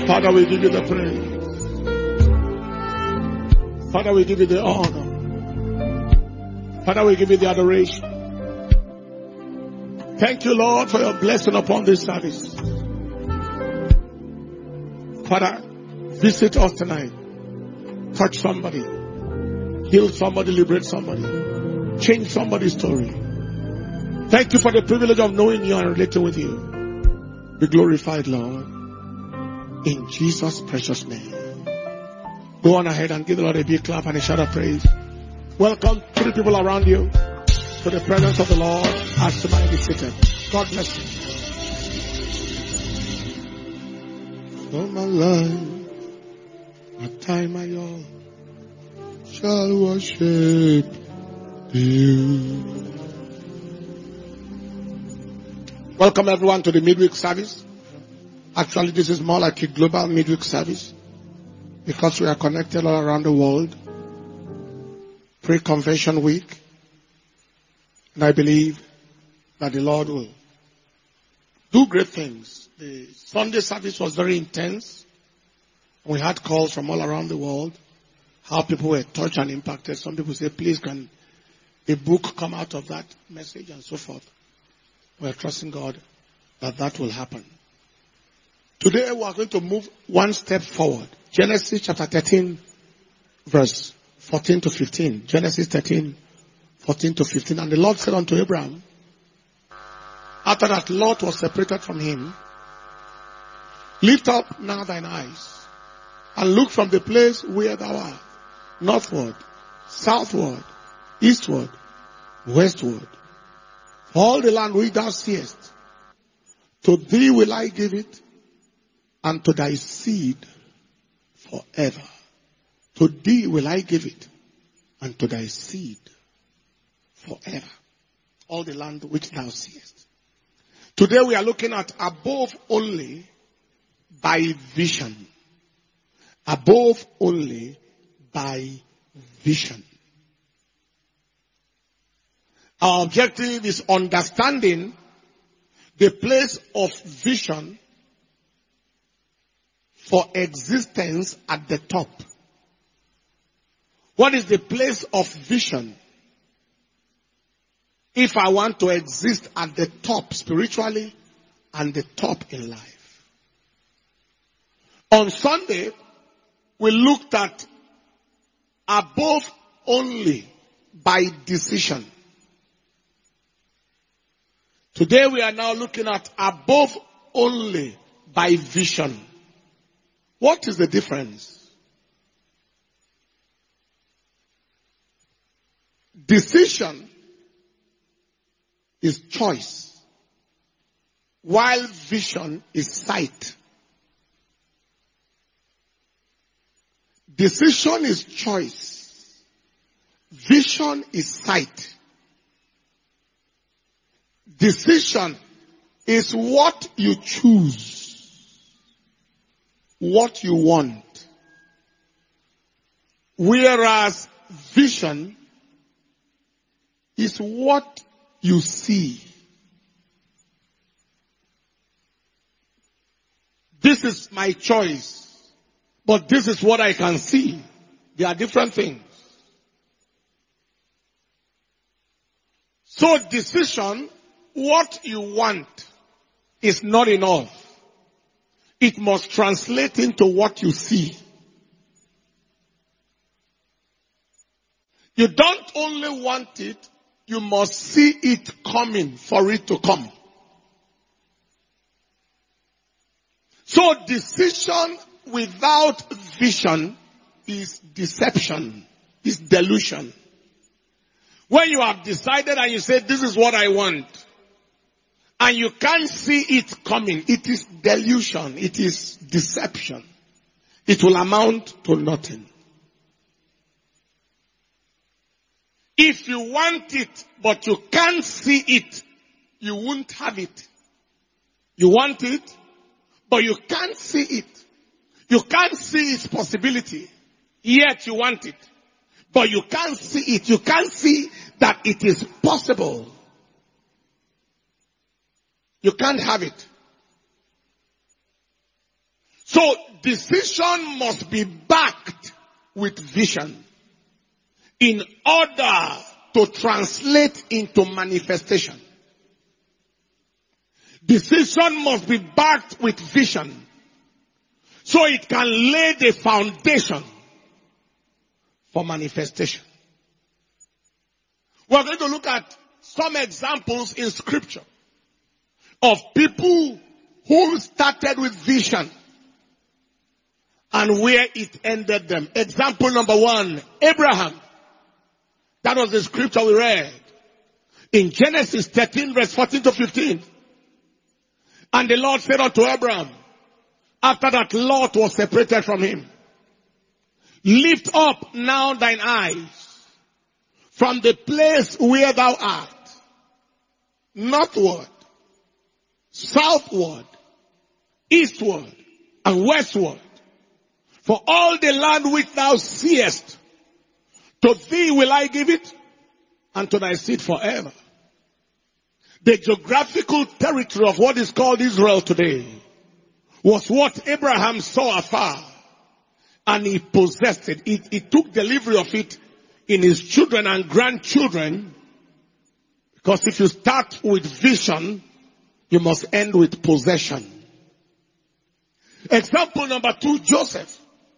Father, we give you the praise. Father, we give you the honor. Father, we give you the adoration. Thank you, Lord, for your blessing upon this service. Father, visit us tonight. Touch somebody. Heal somebody, liberate somebody. Change somebody's story. Thank you for the privilege of knowing you and relating with you. Be glorified, Lord. In Jesus' precious name. Go on ahead and give the Lord a big clap and a shout of praise. Welcome 3 people around you to the presence of the Lord as tonight is seated. God bless you. For my life, my time, my all, shall worship you. Welcome everyone to the midweek service. Actually, this is more like a global midweek service because we are connected all around the world. Pre-convention week. And I believe that the Lord will do great things. The Sunday service was very intense. We had calls from all around the world. How people were touched and impacted. Some people say, please can a book come out of that message and so forth. We are trusting God that that will happen. Today we are going to move one step forward. Genesis chapter 13 verse 14 to 15. Genesis 13, 14 to 15. And the Lord said unto Abraham, after that Lot was separated from him, lift up now thine eyes and look from the place where thou art, northward, southward, eastward, westward. All the land which thou seest, to thee will I give it, and to thy seed forever. To thee will I give it, and to thy seed forever. All the land which thou seest. Today we are looking at above only by vision. Above only by vision. Our objective is understanding the place of vision for existence at the top. What is the place of vision if I want to exist at the top spiritually and the top in life? On Sunday, we looked at above only by decision. Today we are now looking at above only by vision. What is the difference? Decision is choice, while vision is sight. Decision is choice. Vision is sight. Decision is what you choose, what you want. Whereas vision is what you see. This is my choice, but this is what I can see. They are different things. So decision, what you want, is not enough. It must translate into what you see. You don't only want it, you must see it coming for it to come. So decision without vision is deception, is delusion. When you have decided and you say, this is what I want, and you can't see it coming, it is delusion, it is deception. It will amount to nothing. If you want it, but you can't see it, you won't have it. You want it, but you can't see it. You can't see its possibility, yet you want it. But you can't see it. You can't see that it is possible. You can't have it. So decision must be backed with vision in order to translate into manifestation. Decision must be backed with vision so it can lay the foundation for manifestation. We're going to look at some examples in scripture of people who started with vision and where it ended them. Example number 1, Abraham. That was the scripture we read in Genesis 13 verse 14 to 15. And the Lord said unto Abraham, after that Lot was separated from him, lift up now thine eyes from the place where thou art, northward, southward, eastward, and westward. For all the land which thou seest, to thee will I give it, and to thy seed forever. The geographical territory of what is called Israel today was what Abraham saw afar, and he possessed it. He took delivery of it in his children and grandchildren, because if you start with vision, you must end with possession. Example number 2, Joseph.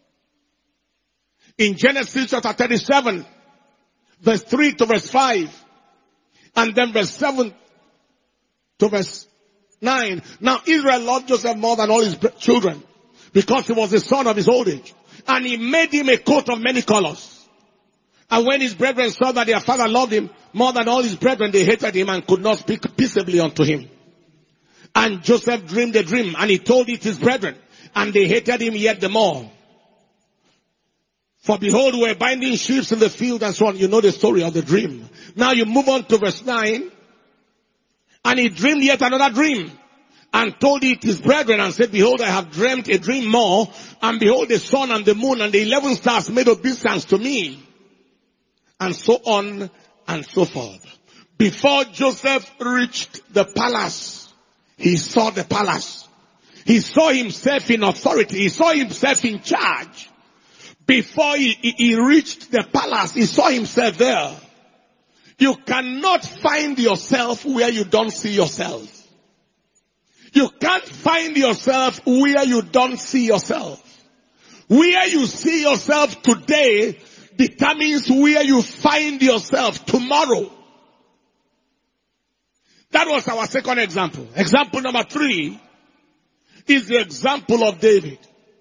In Genesis chapter 37, verse 3 to verse 5, and then verse 7 to verse 9. Now Israel loved Joseph more than all his children, because he was the son of his old age. And he made him a coat of many colors. And when his brethren saw that their father loved him more than all his brethren, they hated him and could not speak peaceably unto him. And Joseph dreamed a dream, and he told it his brethren, and they hated him yet the more. For behold, we were binding sheaves in the field and so on. You know the story of the dream. Now you move on to verse 9. And he dreamed yet another dream, and told it his brethren, and said, behold, I have dreamt a dream more, and behold, the sun and the moon and the 11 stars made obeisance to me. And so on and so forth. Before Joseph reached the palace, he saw the palace. He saw himself in authority. He saw himself in charge. Before he reached the palace, he saw himself there. You cannot find yourself where you don't see yourself. You can't find yourself where you don't see yourself. Where you see yourself today determines where you find yourself tomorrow. That was our second example. Example number 3 is the example of David.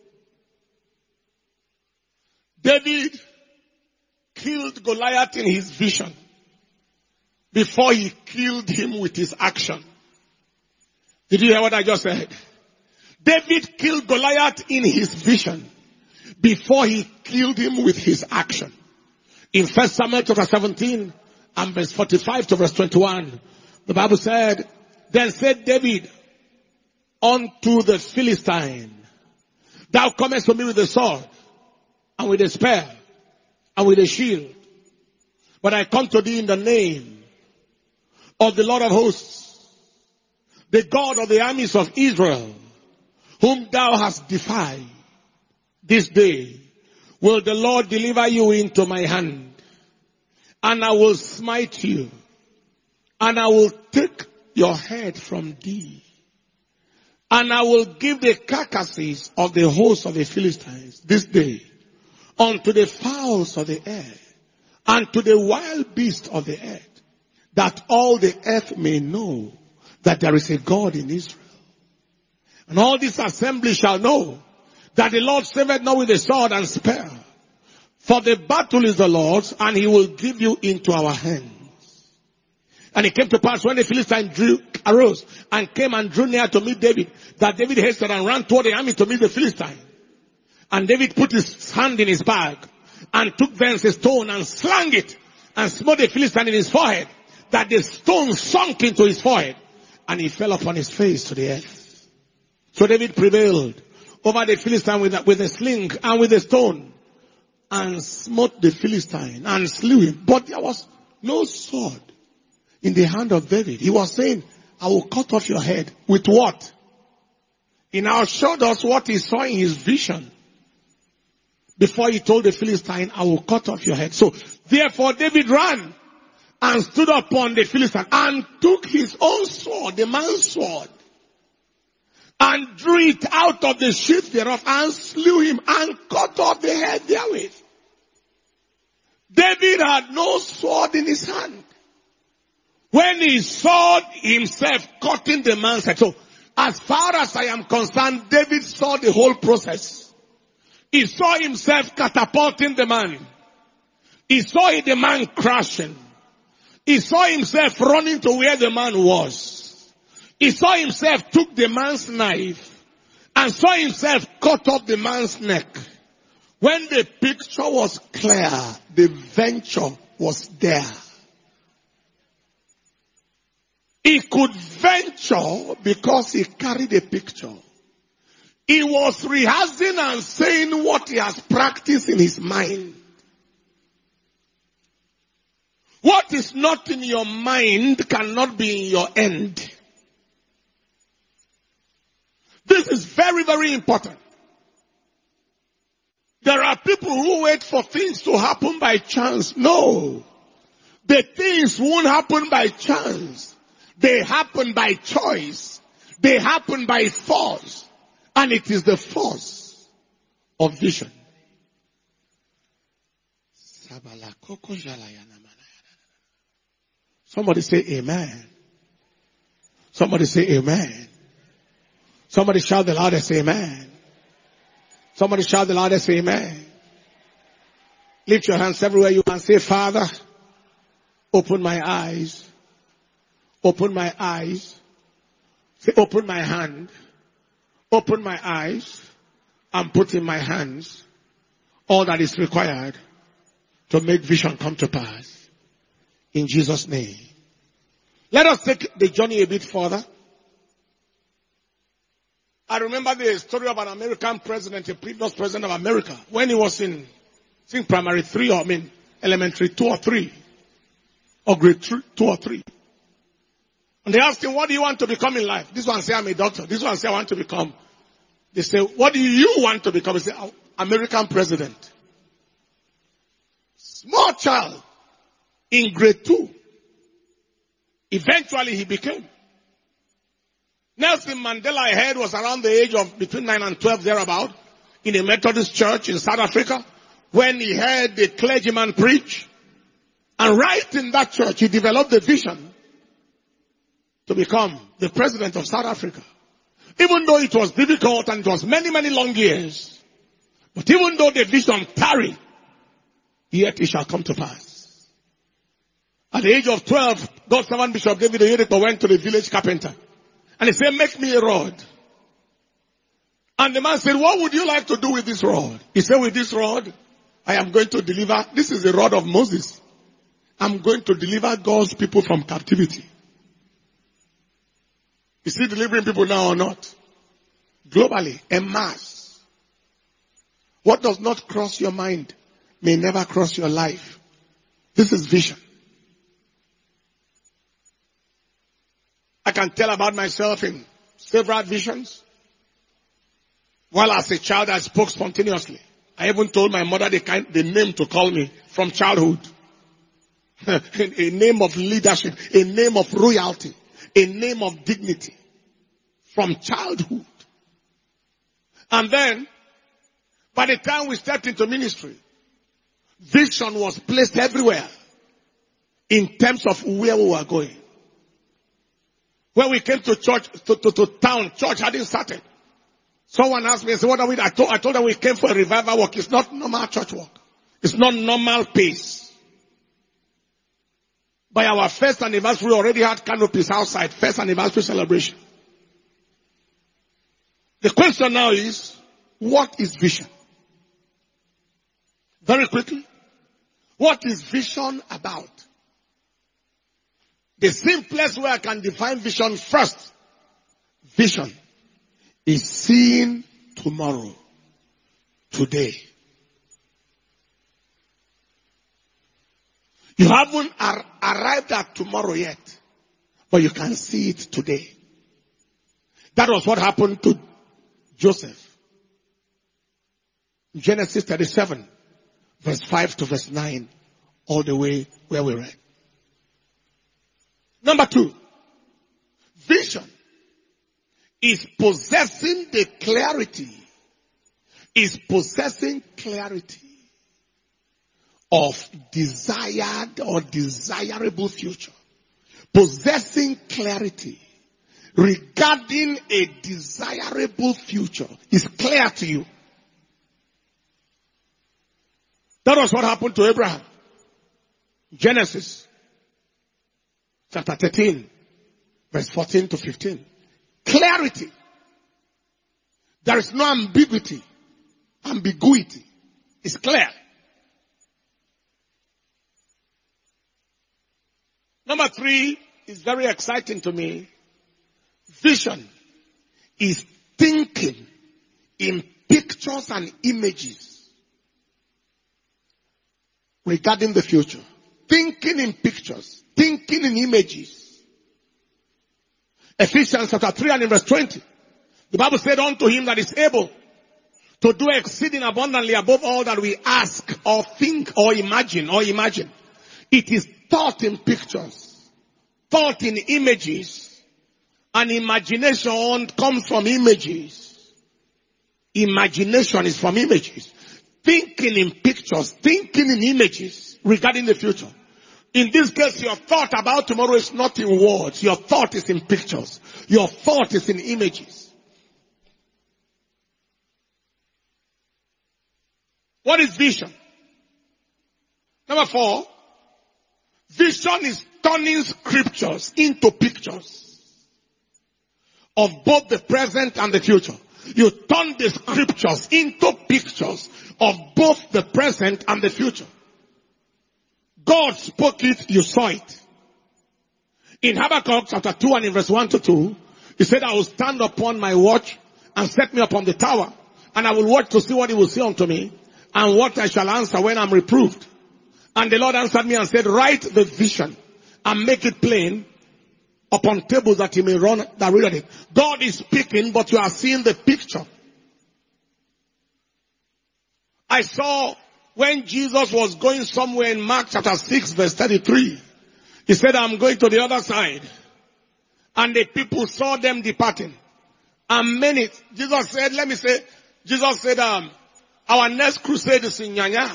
David killed Goliath in his vision before he killed him with his action. Did you hear what I just said? David killed Goliath in his vision before he killed him with his action. In 1 Samuel chapter 17 and verse 45 to verse 21, the Bible said, then said David unto the Philistine, thou comest to me with the sword, and with a spear, and with a shield. But I come to thee in the name of the Lord of hosts, the God of the armies of Israel, whom thou hast defied. This day will the Lord deliver you into my hand, and I will smite you, and I will take your head from thee, and I will give the carcasses of the host of the Philistines this day unto the fowls of the air, and to the wild beasts of the earth, that all the earth may know that there is a God in Israel. And all this assembly shall know that the Lord saveth not with the sword and spear, for the battle is the Lord's, and he will give you into our hands. And it came to pass when the Philistine arose and came and drew near to meet David, that David hastened and ran toward the army to meet the Philistine. And David put his hand in his bag and took thence a stone and slung it and smote the Philistine in his forehead, that the stone sunk into his forehead, and he fell upon his face to the earth. So David prevailed over the Philistine with a sling and with a stone, and smote the Philistine and slew him. But there was no sword in the hand of David. He was saying, I will cut off your head. With what? He now showed us what he saw in his vision before he told the Philistine, I will cut off your head. So, therefore, David ran and stood upon the Philistine and took his own sword, the man's sword, and drew it out of the sheath thereof and slew him and cut off the head therewith. David had no sword in his hand when he saw himself cutting the man's head. So, as far as I am concerned, David saw the whole process. He saw himself catapulting the man. He saw the man crashing. He saw himself running to where the man was. He saw himself took the man's knife and saw himself cut off the man's neck. When the picture was clear, the venture was there. He could venture because he carried a picture. He was rehearsing and saying what he has practiced in his mind. What is not in your mind cannot be in your end. This is very, very important. There are people who wait for things to happen by chance. No. The things won't happen by chance. They happen by choice. They happen by force. And it is the force of vision. Somebody say amen. Somebody say amen. Somebody shout the loudest amen. Somebody shout the loudest amen. Lift your hands everywhere you can. Say, Father, open my eyes. Open my eyes. Say, open my hand. Open my eyes and put in my hands all that is required to make vision come to pass. In Jesus' name. Let us take the journey a bit further. I remember the story of an American president, a previous president of America, when he was in, I think, primary 3 or elementary 2 or 3, or grade 2 or 3. And they asked him, what do you want to become in life? This one said, I'm a doctor. This one said, I want to become. They say, what do you want to become? He said, American president. Small child in grade 2. Eventually he became. Nelson Mandela, I heard, was around the age of between 9 and 12 thereabout in a Methodist church in South Africa when he heard the clergyman preach. And right in that church, he developed the vision to become the president of South Africa. Even though it was difficult and it was many, many long years. But even though the vision tarried, yet it shall come to pass. At the age of 12, God's servant Bishop David Oyedepo went to the village carpenter. And he said, make me a rod. And the man said, what would you like to do with this rod? He said, with this rod, I am going to deliver. This is the rod of Moses. I'm going to deliver God's people from captivity. Is he delivering people now or not? Globally, en masse. What does not cross your mind may never cross your life. This is vision. I can tell about myself in several visions. While as a child I spoke spontaneously. I even told my mother the name to call me from childhood. A name of leadership, a name of royalty, a name of dignity from childhood. And then, by the time we stepped into ministry, vision was placed everywhere in terms of where we were going. When we came to church, to town, church hadn't started. Someone asked me, I said, what are we? I told them we came for a revival work. It's not normal church work. It's not normal pace. By our first anniversary, we already had canopies outside. First anniversary celebration. The question now is, what is vision? Very quickly. What is vision about? The simplest way I can define vision first. Vision is seeing tomorrow, today. You haven't arrived at tomorrow yet, but you can see it today. That was what happened to Joseph. Genesis 37, verse 5 to verse 9, all the way where we read. Number 2, vision is possessing the clarity, of desired or desirable future. Possessing clarity regarding a desirable future is clear to you. That was what happened to Abraham. Genesis chapter 13, verse 14 to 15. Clarity. There is no ambiguity. Ambiguity. It's clear. Number 3 is very exciting to me. Vision is thinking in pictures and images regarding the future. Thinking in pictures. Thinking in images. Ephesians chapter 3 and in verse 20. The Bible said unto him that is able to do exceeding abundantly above all that we ask or think or imagine. It is thought in pictures, thought in images, and imagination comes from images. Imagination is from images. Thinking in pictures, thinking in images regarding the future. In this case, your thought about tomorrow is not in words. Your thought is in pictures. Your thought is in images. What is vision? Number 4, vision is turning scriptures into pictures of both the present and the future. You turn the scriptures into pictures of both the present and the future. God spoke it, you saw it. In Habakkuk chapter 2 and in verse 1 to 2, he said, I will stand upon my watch and set me upon the tower, and I will watch to see what he will say unto me, and what I shall answer when I'm reproved. And the Lord answered me and said, write the vision and make it plain upon tables that he may run that read it. God is speaking, but you are seeing the picture. I saw when Jesus was going somewhere in Mark chapter 6 verse 33. He said, I'm going to the other side. And the people saw them departing. And many, Jesus said, our next crusade is in Nyanya.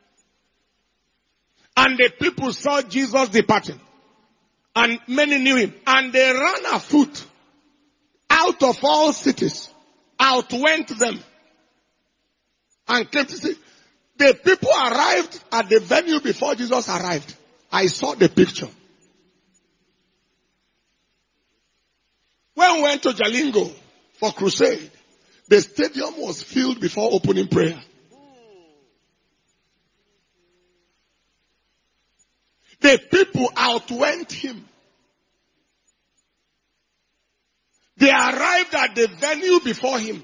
And the people saw Jesus departing. And many knew him. And they ran afoot out of all cities. Outwent them. And came to see. The people arrived at the venue before Jesus arrived. I saw the picture. When we went to Jalingo for crusade, the stadium was filled before opening prayer. The people outwent him. They arrived at the venue before him.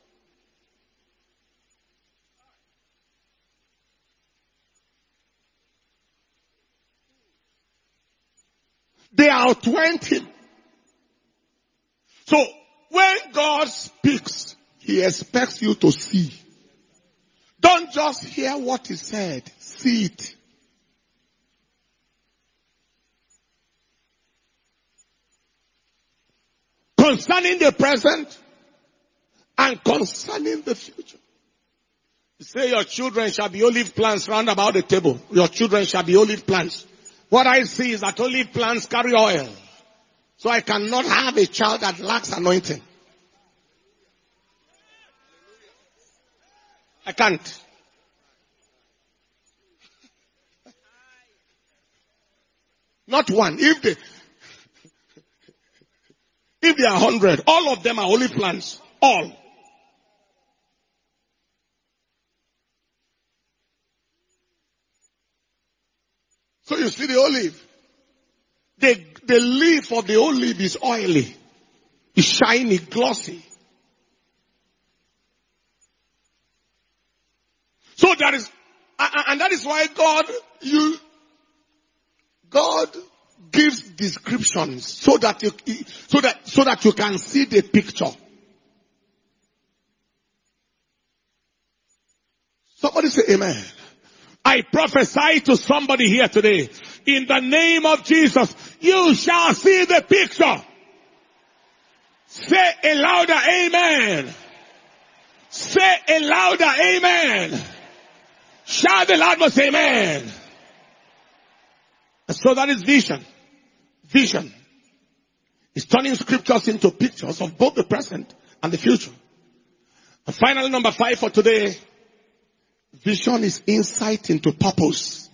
They outwent him. So, when God speaks, he expects you to see. Don't just hear what he said. See it. Concerning the present and concerning the future. You say your children shall be olive plants round about the table. Your children shall be olive plants. What I see is that olive plants carry oil. So I cannot have a child that lacks anointing. I can't. Not one. If they are 100, all of them are olive plants. All. So you see the olive. The leaf of the olive is oily. It's shiny, glossy. So there is, and that is why God gives descriptions so that you can see the picture. Somebody say amen. I prophesy to somebody here today. In the name of Jesus, you shall see the picture. Say a louder amen. Say a louder amen. Shout the loudest amen. And so that is vision. Vision is turning scriptures into pictures of both the present and the future. And finally, number 5 for today. Vision is insight into purpose.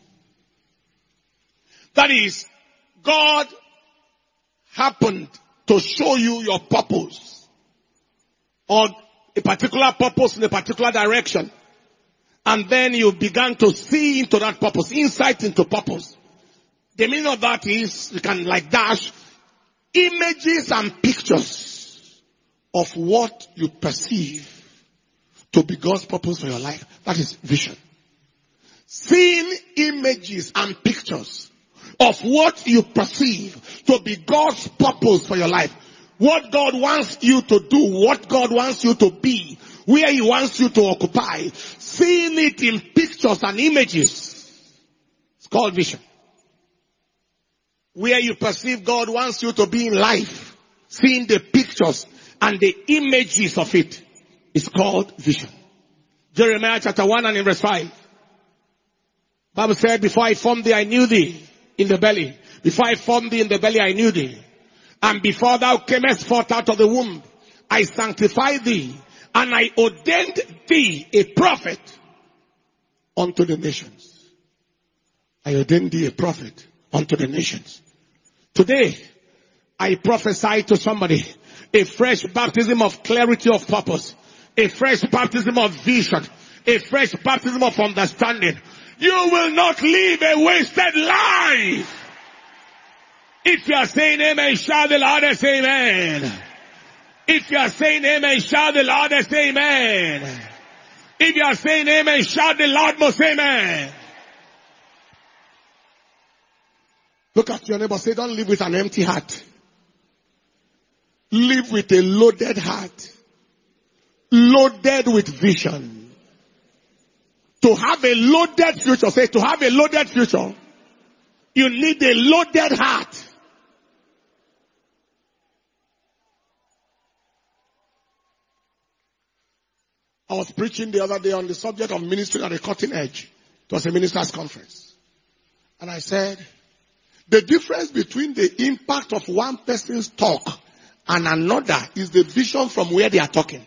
That is, God happened to show you your purpose, or a particular purpose in a particular direction, and then you began to see into that purpose, insight into purpose. The meaning of that is, you can like dash images and pictures of what you perceive to be God's purpose for your life. That is vision. Seeing images and pictures of what you perceive to be God's purpose for your life. What God wants you to do, what God wants you to be, where He wants you to occupy. Seeing it in pictures and images. It's called vision. Where you perceive God wants you to be in life. Seeing the pictures and the images of it is called vision. Jeremiah chapter 1 and in verse 5. Bible said, before I formed thee, I knew thee in the belly. Before I formed thee in the belly, I knew thee. And before thou camest forth out of the womb, I sanctified thee, and I ordained thee a prophet unto the nations. I ordained thee a prophet unto the nations. Today, I prophesy to somebody a fresh baptism of clarity of purpose, a fresh baptism of vision, a fresh baptism of understanding. You will not live a wasted life. If you are saying amen, shout the loudest amen. If you are saying amen, shout the loudest amen. If you are saying amen, shout the loudest amen. Look at your neighbor, say, don't live with an empty heart. Live with a loaded heart. Loaded with vision. To have a loaded future, say, to have a loaded future, you need a loaded heart. I was preaching the other day on the subject of ministry at the cutting edge. It was a ministers' conference. And I said, the difference between the impact of one person's talk and another is the vision from where they are talking.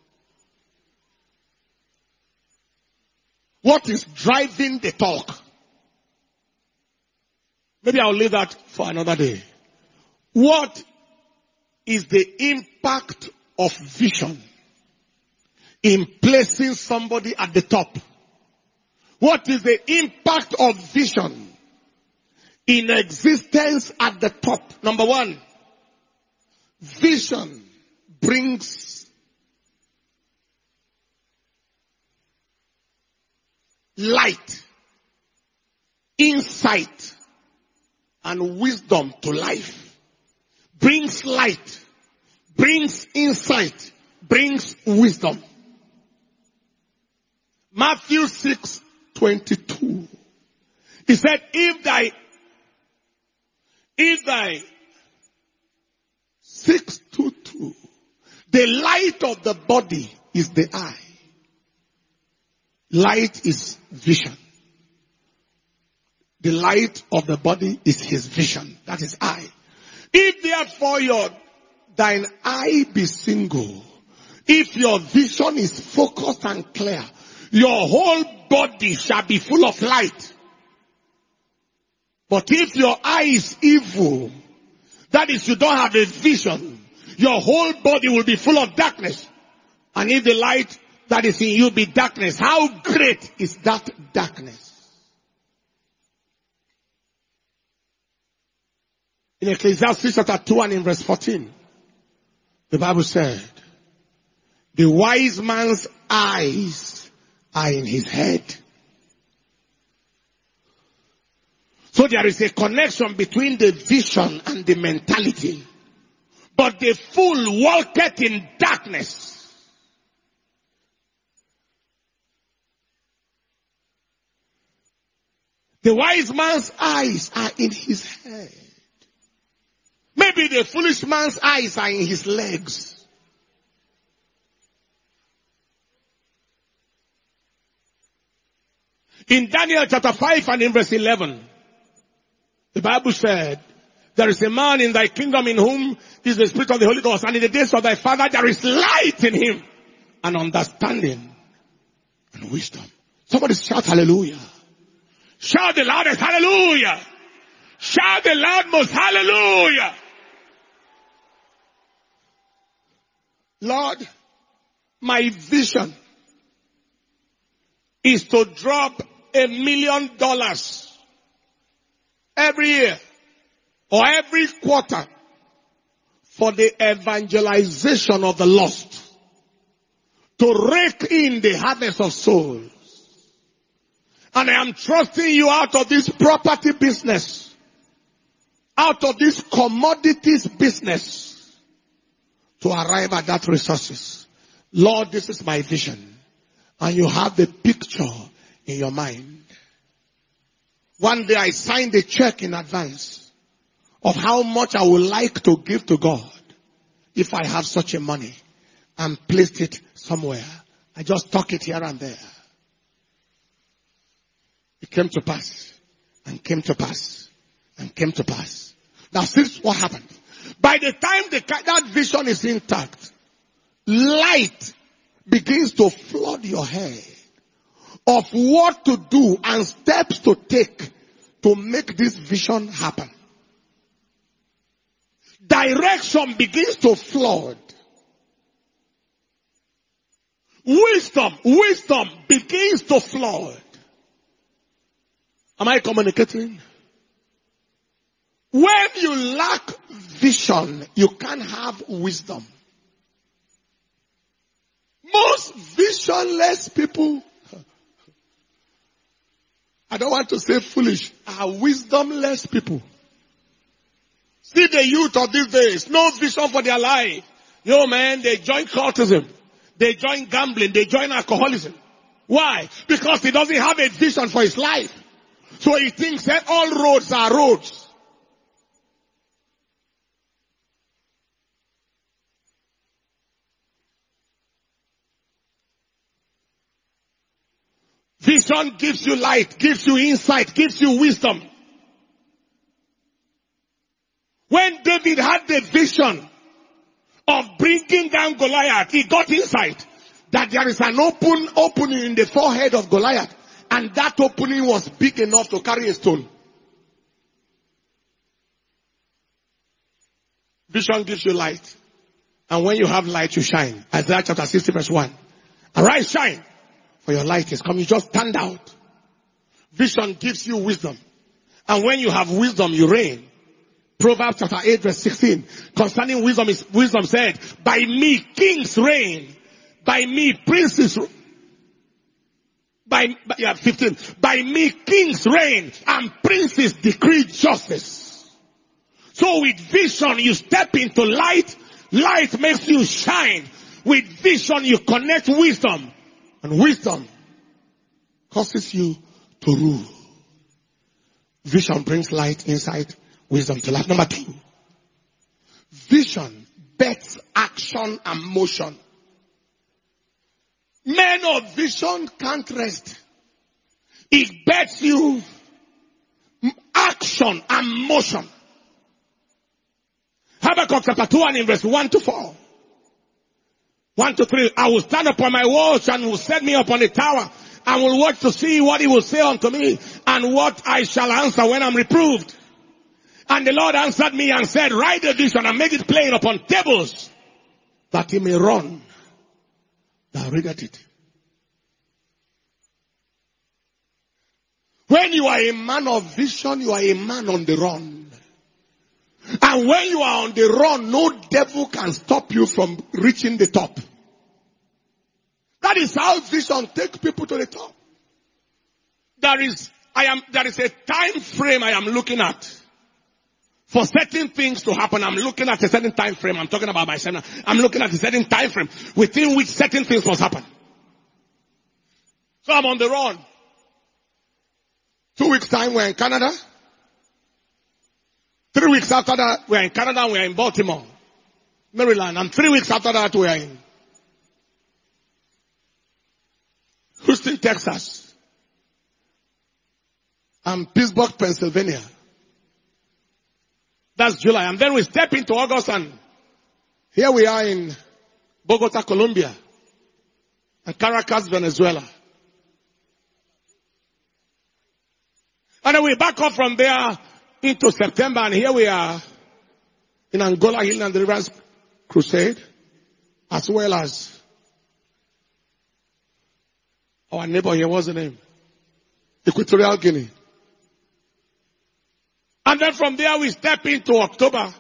What is driving the talk? Maybe I'll leave that for another day. What is the impact of vision in placing somebody at the top? What is the impact of vision in existence at the top? Number one, vision brings light, insight, and wisdom to life. Brings light, brings insight, brings wisdom. Matthew 6:22. He said, if thy 6:22, the light of the body is the eye. Light is vision. The light of the body is his vision. That is eye. If therefore thine eye be single, if your vision is focused and clear, your whole body shall be full of light. But if your eye is evil, that is, you don't have a vision, your whole body will be full of darkness. And if the light that is in you be darkness, how great is that darkness? In Ecclesiastes chapter 2 and in verse 14, the Bible said, the wise man's eyes are in his head. So there is a connection between the vision and the mentality. But the fool walketh in darkness. The wise man's eyes are in his head. Maybe the foolish man's eyes are in his legs. In Daniel chapter 5 and in verse 11, the Bible said, there is a man in thy kingdom in whom is the Spirit of the Holy Ghost, and in the days of thy father there is light in him, and understanding and wisdom. Somebody shout hallelujah. Shout the loudest hallelujah. Shout the loudmost hallelujah. Lord, my vision is to drop $1 million every year or every quarter for the evangelization of the lost, to rake in the harvest of souls. And I am trusting you out of this property business, out of this commodities business, to arrive at that resources. Lord, this is my vision. And you have the picture in your mind. One day I signed a check in advance of how much I would like to give to God if I have such a money, and placed it somewhere. I just tuck it here and there. It came to pass, and came to pass, and came to pass. Now see what happened. By the time that vision is intact, light begins to flood your head of what to do and steps to take to make this vision happen. Direction begins to flood. Wisdom begins to flood. Am I communicating? When you lack vision, you can't have wisdom. Most visionless people, I don't want to say foolish, are wisdomless people. See the youth of these days, no vision for their life. Yo man, they join cultism, they join gambling, they join alcoholism. Why? Because he doesn't have a vision for his life. So he thinks that all roads are roads. Vision gives you light, gives you insight, gives you wisdom. When David had the vision of bringing down Goliath, he got insight that there is an opening in the forehead of Goliath, and that opening was big enough to carry a stone. Vision gives you light, and when you have light, you shine. Isaiah chapter 60 verse 1. Arise, shine, for your light is come. You just stand out. Vision gives you wisdom, and when you have wisdom, you reign. Proverbs chapter 8 verse 16. Concerning wisdom said, by me kings reign, by me princes, 15. By me kings reign and princes decree justice. So with vision you step into light. Light makes you shine. With vision you connect wisdom. And wisdom causes you to rule. Vision brings light, insight, wisdom to life. Number 2. Vision bets action and motion. Men of vision can't rest. It bets you action and motion. Habakkuk chapter 2 and in verse 1 to 4. 1 to 3. I will stand upon my watch and will set me upon a tower and will watch to see what he will say unto me and what I shall answer when I'm reproved. And the Lord answered me and said, write the vision and make it plain upon tables that he may run. Now read at it. When you are a man of vision, you are a man on the run. And when you are on the run, no devil can stop you from reaching the top. That is how vision takes people to the top. There is a time frame I am looking at. For certain things to happen, I'm looking at a certain time frame. I'm talking about myself. I'm looking at a certain time frame within which certain things must happen. So I'm on the run. 2 weeks time, we're in Canada. 3 weeks after that, we're in Canada, we're in Baltimore, Maryland. And 3 weeks after that, we're in Houston, Texas. And Pittsburgh, Pennsylvania. That's July. And then we step into August, and here we are in Bogota, Colombia. And Caracas, Venezuela. And then we back up from there into September, and here we are in Angola, Healing and Deliverance Crusade, as well as our neighbor here, what's the name? Equatorial Guinea. And then from there we step into October.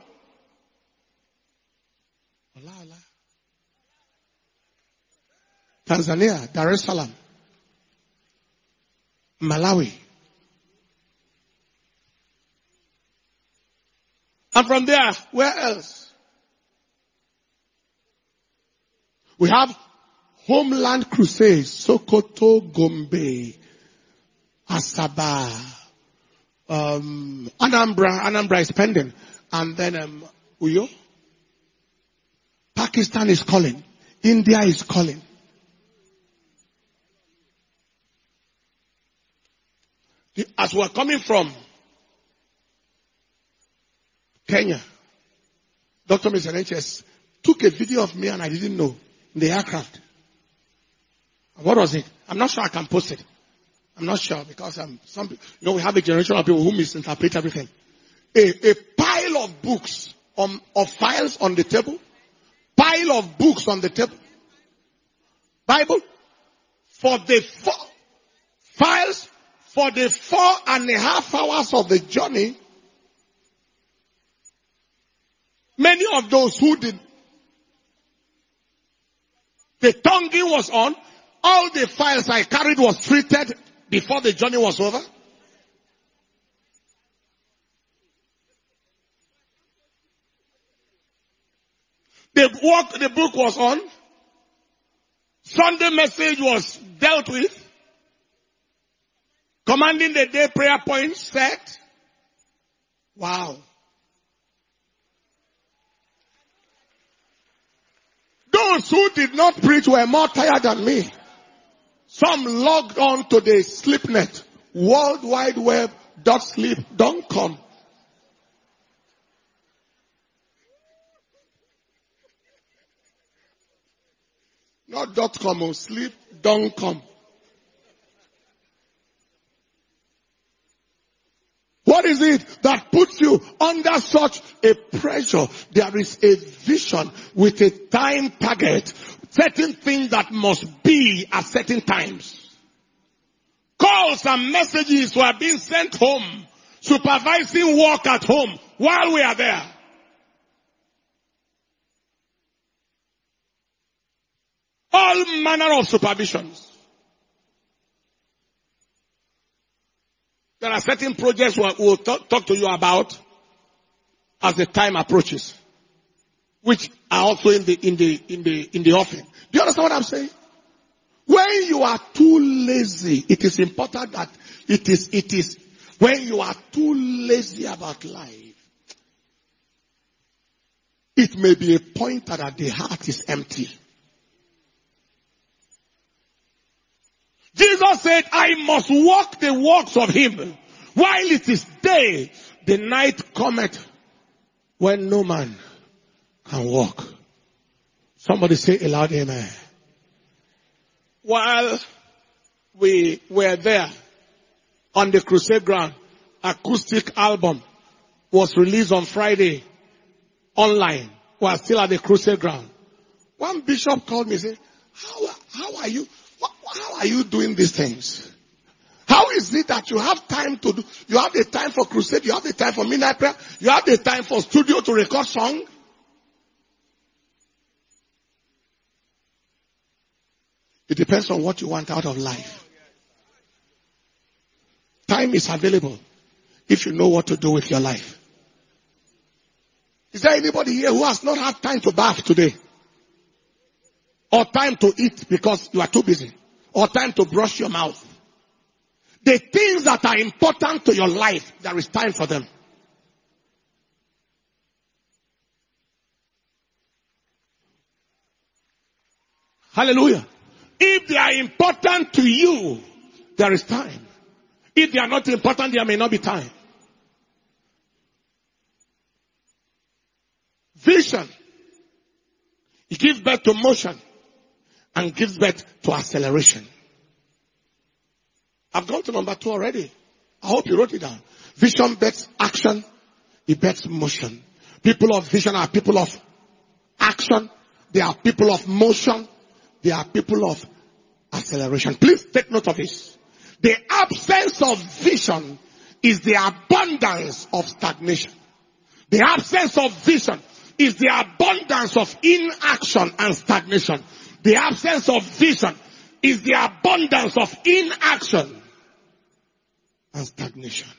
Tanzania, Dar es Salaam, Malawi. And from there, where else? We have Homeland Crusades, Sokoto, Gombe, Asaba, Anambra is pending. And then Uyo. Pakistan is calling. India is calling. As we're coming from Kenya, Dr. Mr. took a video of me and I didn't know in the aircraft. What was it? I'm not sure I can post it. I'm not sure because we have a generation of people who misinterpret everything. A pile of books of files on the table. Pile of books on the table. Bible for the files for the 4.5 hours of the journey. Many of those who did, the tonguing was on. All the files I carried was treated before the journey was over. The book was on. Sunday message was dealt with. Commanding the day prayer points set. Wow. Those who did not preach were more tired than me. Some logged on to the SleepNet, worldwideweb.sleep.com. Not .com, sleep.com. What is it that puts you under such a pressure? There is a vision with a time target. Certain things that must be at certain times. Calls and messages were being sent home. Supervising work at home while we are there. All manner of supervisions. There are certain projects we'll talk to you about as the time approaches, which are also in the offering. Do you understand what I'm saying? When you are too lazy, it is important that it is when you are too lazy about life, it may be a pointer that the heart is empty. Jesus said, I must walk the walks of him while it is day. The night cometh when no man can walk. Somebody say aloud, amen. While we were there on the crusade ground, acoustic album was released on Friday online. We are still at the crusade ground. One bishop called me and said, how are you? How are you doing these things? How is it that you have time to do, you have the time for crusade, you have the time for midnight prayer, you have the time for studio to record song? It depends on what you want out of life. Time is available if you know what to do with your life. Is there anybody here who has not had time to bath today? Or time to eat because you are too busy? Or time to brush your mouth? The things that are important to your life, there is time for them. Hallelujah. If they are important to you, there is time. If they are not important, there may not be time. Vision. It gives birth to motion and gives birth to acceleration. I've gone to number 2 already. I hope you wrote it down. Vision bets action. It bets motion. People of vision are people of action. They are people of motion. They are people of acceleration. Please take note of this. The absence of vision is the abundance of stagnation. The absence of vision is the abundance of inaction and stagnation. The absence of vision is the abundance of inaction and stagnation.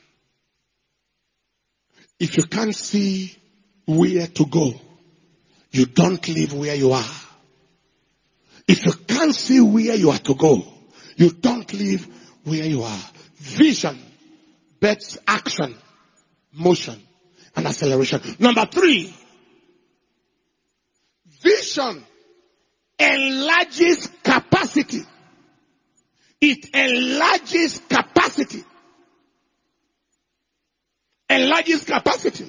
If you can't see where to go, you don't live where you are. If you can't see where you are to go, you don't live where you are. Vision bets action, motion, and acceleration. Number 3, vision enlarges capacity. It enlarges capacity. Enlarges capacity.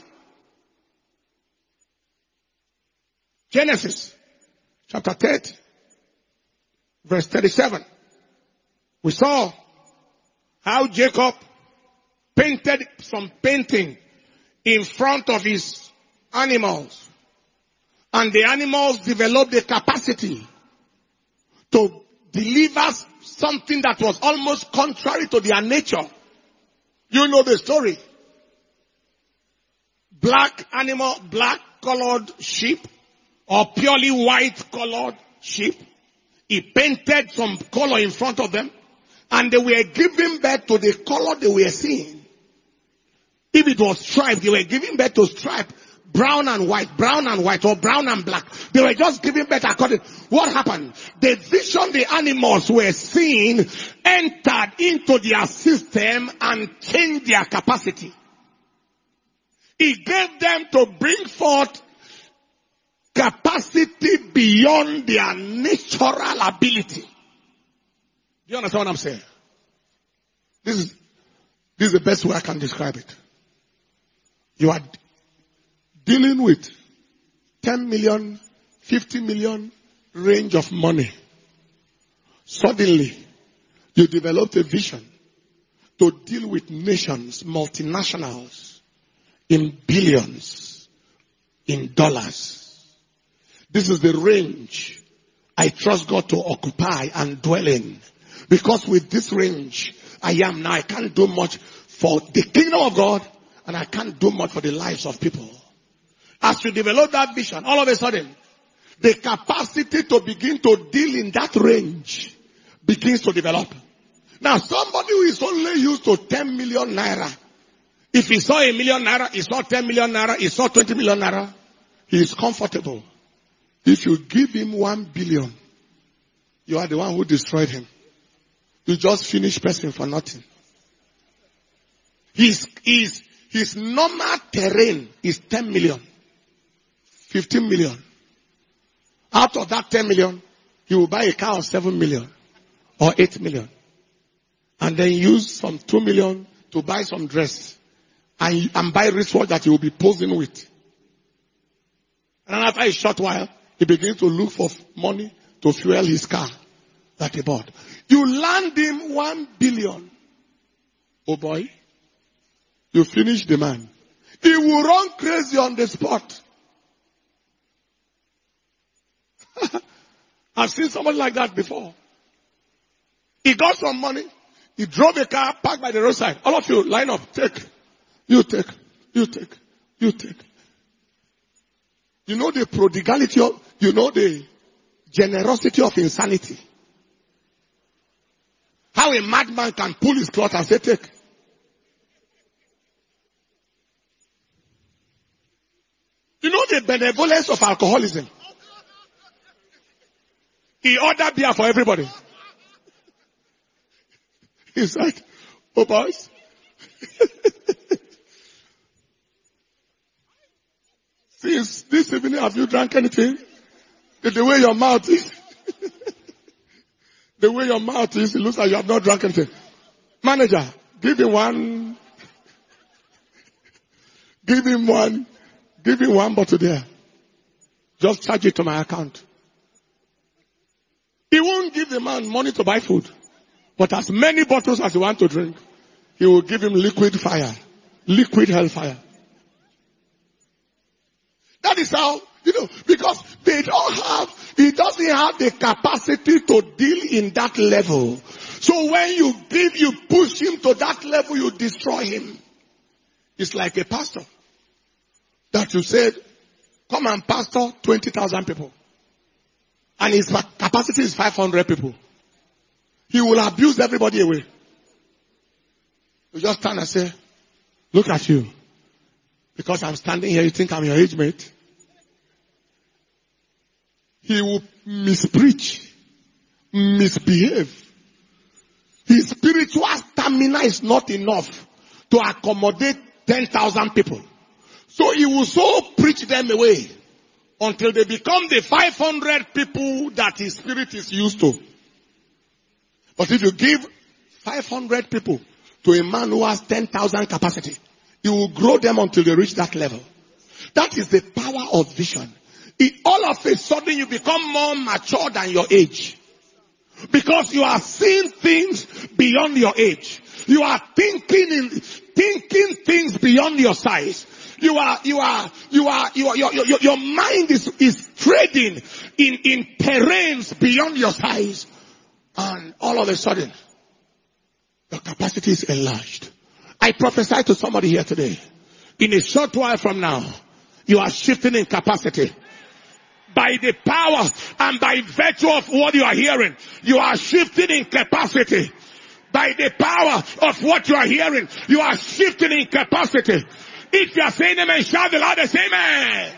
Genesis chapter 30, verse 37. We saw how Jacob painted some painting in front of his animals. And the animals developed the capacity to deliver something that was almost contrary to their nature. You know the story. Black animal, black colored sheep, or purely white colored sheep. He painted some color in front of them, and they were giving birth to the color they were seeing. If it was striped, they were giving birth to stripe, brown and white, or brown and black. They were just giving birth according. What happened? The vision the animals were seeing entered into their system and changed their capacity. He gave them to bring forth capacity beyond their natural ability. Do you understand what I'm saying? This is the best way I can describe it. You are dealing with 10 million, 50 million range of money. Suddenly, you developed a vision to deal with nations, multinationals, in billions, in dollars. This is the range I trust God to occupy and dwell in. Because with this range I am now, I can't do much for the kingdom of God, and I can't do much for the lives of people. As you develop that vision, all of a sudden, the capacity to begin to deal in that range begins to develop. Now, somebody who is only used to 10 million naira, if he saw 1 million naira, he saw 10 million naira, he saw 20 million naira, he is comfortable. If you give him 1 billion, you are the one who destroyed him. You just finished person for nothing. His normal terrain is 10 million, 15 million. Out of that 10 million, he will buy a car of 7 million or 8 million. And then use some 2 million to buy some dress and buy wristwatch that he will be posing with. And after a short while, he begins to look for money to fuel his car that he bought. You land him 1 billion. Oh boy. You finish the man. He will run crazy on the spot. I've seen someone like that before. He got some money. He drove a car, parked by the roadside. All of you, line up. Take. You take. You take. You take. You know the prodigality of, you know the generosity of insanity. How a madman can pull his cloth and say, take. You know the benevolence of alcoholism. He ordered beer for everybody. He said, Oh, boys. Since this evening, have you drank anything? The way your mouth is. The way your mouth is, it looks like you have not drunk anything. Manager, give him one. Give him one bottle there. Just charge it to my account. He won't give the man money to buy food. But as many bottles as he wants to drink, he will give him liquid fire. Liquid hellfire. That is how, because he doesn't have the capacity to deal in that level. So when you push him to that level, you destroy him. It's like a pastor that you said, come and pastor 20,000 people. And his capacity is 500 people. He will abuse everybody away. You just stand and say, look at you. Because I'm standing here, you think I'm your age mate? He will mispreach, misbehave. His spiritual stamina is not enough to accommodate 10,000 people. So he will so preach them away until they become the 500 people that his spirit is used to. But if you give 500 people to a man who has 10,000 capacity, he will grow them until they reach that level. That is the power of vision. All of a sudden you become more mature than your age. Because you are seeing things beyond your age. You are thinking things beyond your size. Your mind is trading in terrains beyond your size. And all of a sudden, your capacity is enlarged. I prophesy to somebody here today. In a short while from now, you are shifting in capacity. By the power and by virtue of what you are hearing, you are shifting in capacity. By the power of what you are hearing, you are shifting in capacity. If you are saying amen, shout the loudest amen.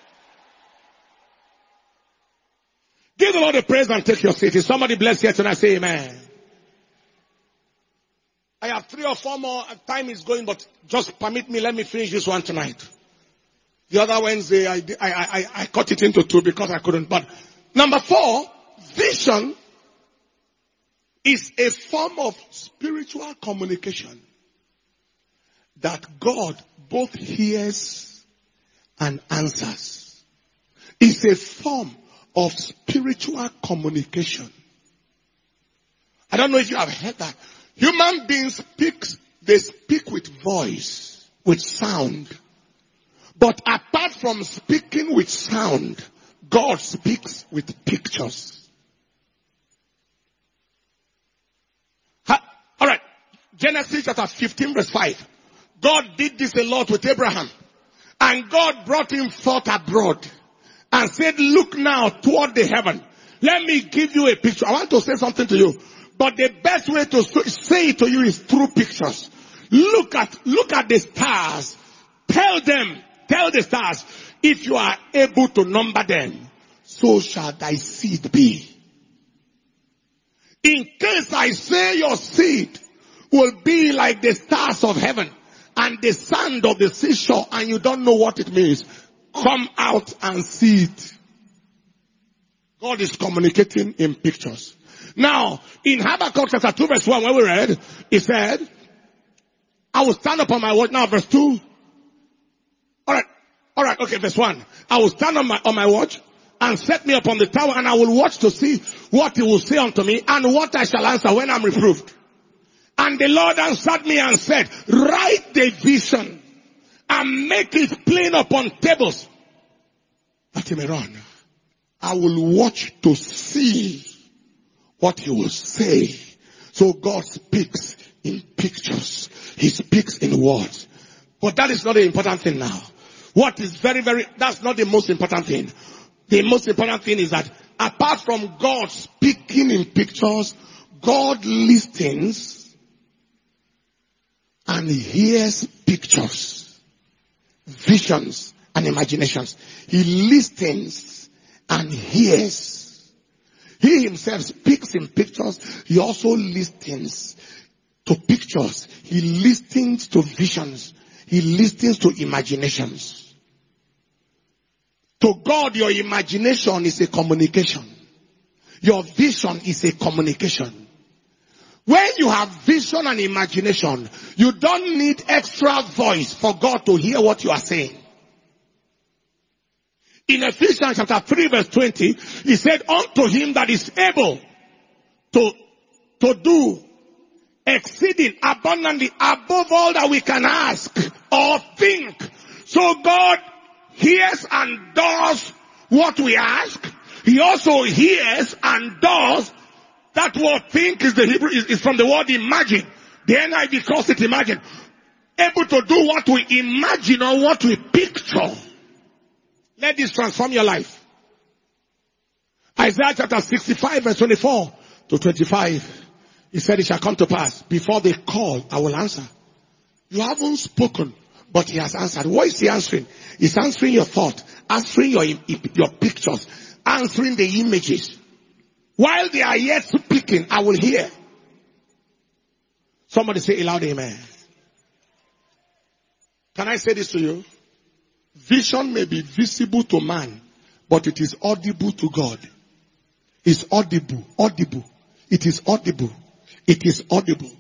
Give the Lord a praise and take your seat. If somebody bless here tonight, say amen. I have 3 or 4 more. Time is going, but just permit me, let me finish this one tonight. The other Wednesday, I cut it into 2 because I couldn't. But number 4, vision is a form of spiritual communication that God both hears and answers. It's a form of spiritual communication. I don't know if you have heard that. Human beings they speak with voice, with sound. But apart from speaking with sound, God speaks with pictures. Alright. Genesis chapter 15 verse 5. God did this a lot with Abraham. And God brought him forth abroad. And said, look now toward the heaven. Let me give you a picture. I want to say something to you. But the best way to say it to you is through pictures. Look at the stars. Tell the stars, if you are able to number them, so shall thy seed be. In case I say your seed will be like the stars of heaven and the sand of the seashore and you don't know what it means, come out and see it. God is communicating in pictures. Now, in Habakkuk chapter 2 verse 1 where we read, he said, I will stand up on my watch. Now verse 2. Alright, okay, verse 1. I will stand on my watch and set me upon the tower and I will watch to see what he will say unto me and what I shall answer when I'm reproved. And the Lord answered me and said, write the vision and make it plain upon tables that he may run. I will watch to see what he will say. So God speaks in pictures. He speaks in words. But that is not the important thing now. What is that's not the most important thing. The most important thing is that apart from God speaking in pictures, God listens and hears pictures, visions and imaginations. He listens and hears. He himself speaks in pictures. He also listens to pictures. He listens to visions. He listens to imaginations. To God, your imagination is a communication. Your vision is a communication. When you have vision and imagination, you don't need extra voice for God to hear what you are saying. In Ephesians chapter 3 verse 20, he said, unto him that is able to do exceeding abundantly above all that we can ask or think. So God hears and does what we ask. He also hears and does that word think is the Hebrew, is from the word imagine. The NIV calls it imagine. Able to do what we imagine or what we picture. Let this transform your life. Isaiah chapter 65 verse 24 to 25. He said it shall come to pass. Before they call, I will answer. You haven't spoken, but he has answered. What is he answering? He's answering your thought, answering your pictures, answering the images. While they are yet speaking, I will hear. Somebody say aloud amen. Can I say this to you? Vision may be visible to man, but it is audible to God. It's audible. It is audible. It is audible.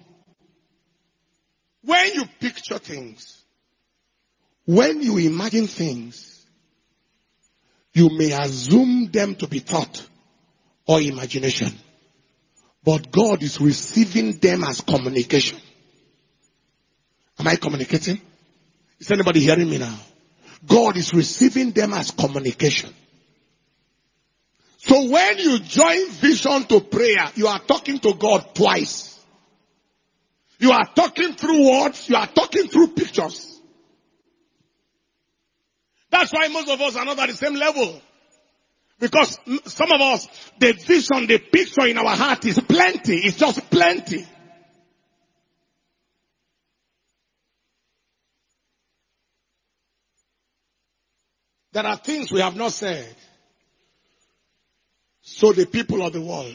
When you picture things, when you imagine things, you may assume them to be thought or imagination. But God is receiving them as communication. Am I communicating? Is anybody hearing me now? God is receiving them as communication. So when you join vision to prayer, you are talking to God twice. You are talking through words, you are talking through pictures. That's why most of us are not at the same level. Because some of us, the vision, the picture in our heart is plenty. It's just plenty. There are things we have not said. So the people of the world.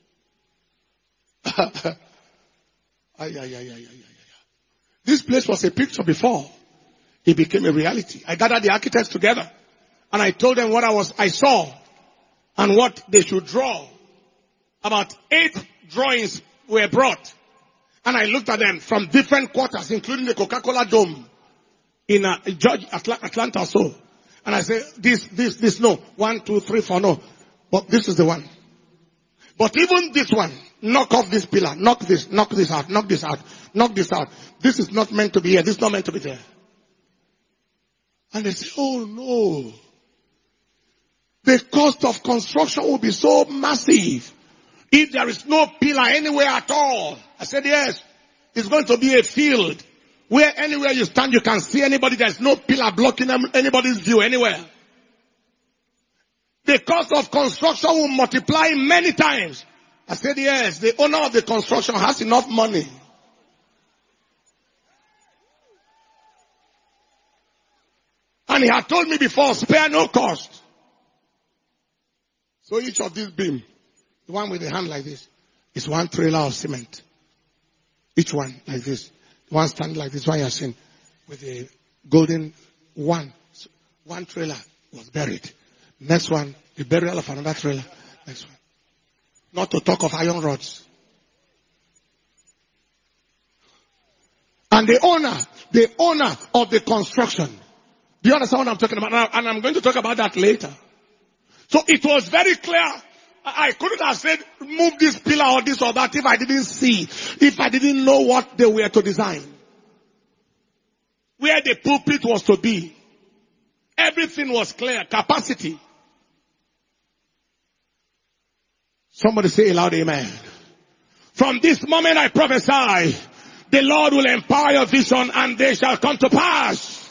This place was a picture before it became a reality. I gathered the architects together and I told them what I saw and what they should draw. About 8 drawings were brought. And I looked at them from different quarters, including the Coca-Cola Dome in Atlanta or so. And I said, this, no. 1, 2, 3, 4, no. But this is the one. But even this one, knock off this pillar, knock this out, knock this out, knock this out. This is not meant to be here, this is not meant to be there. And they say, oh no. The cost of construction will be so massive if there is no pillar anywhere at all. I said, yes, it's going to be a field where anywhere you stand you can see anybody. There's no pillar blocking anybody's view anywhere. The cost of construction will multiply many times. I said, yes, the owner of the construction has enough money. And he had told me before, spare no cost. So each of these beams, the one with the hand like this, is 1 trailer of cement. Each one like this. One stand like this one you have seen with the golden one. 1 trailer was buried. Next one, the burial of another trailer. Next one. Not to talk of iron rods. And the owner of the construction. Do you understand what I'm talking about? And I'm going to talk about that later. So it was very clear. I couldn't have said, move this pillar or this or that if I didn't see, if I didn't know what they were to design. Where the pulpit was to be. Everything was clear. Capacity. Somebody say aloud amen. From this moment I prophesy, the Lord will empower your vision and they shall come to pass.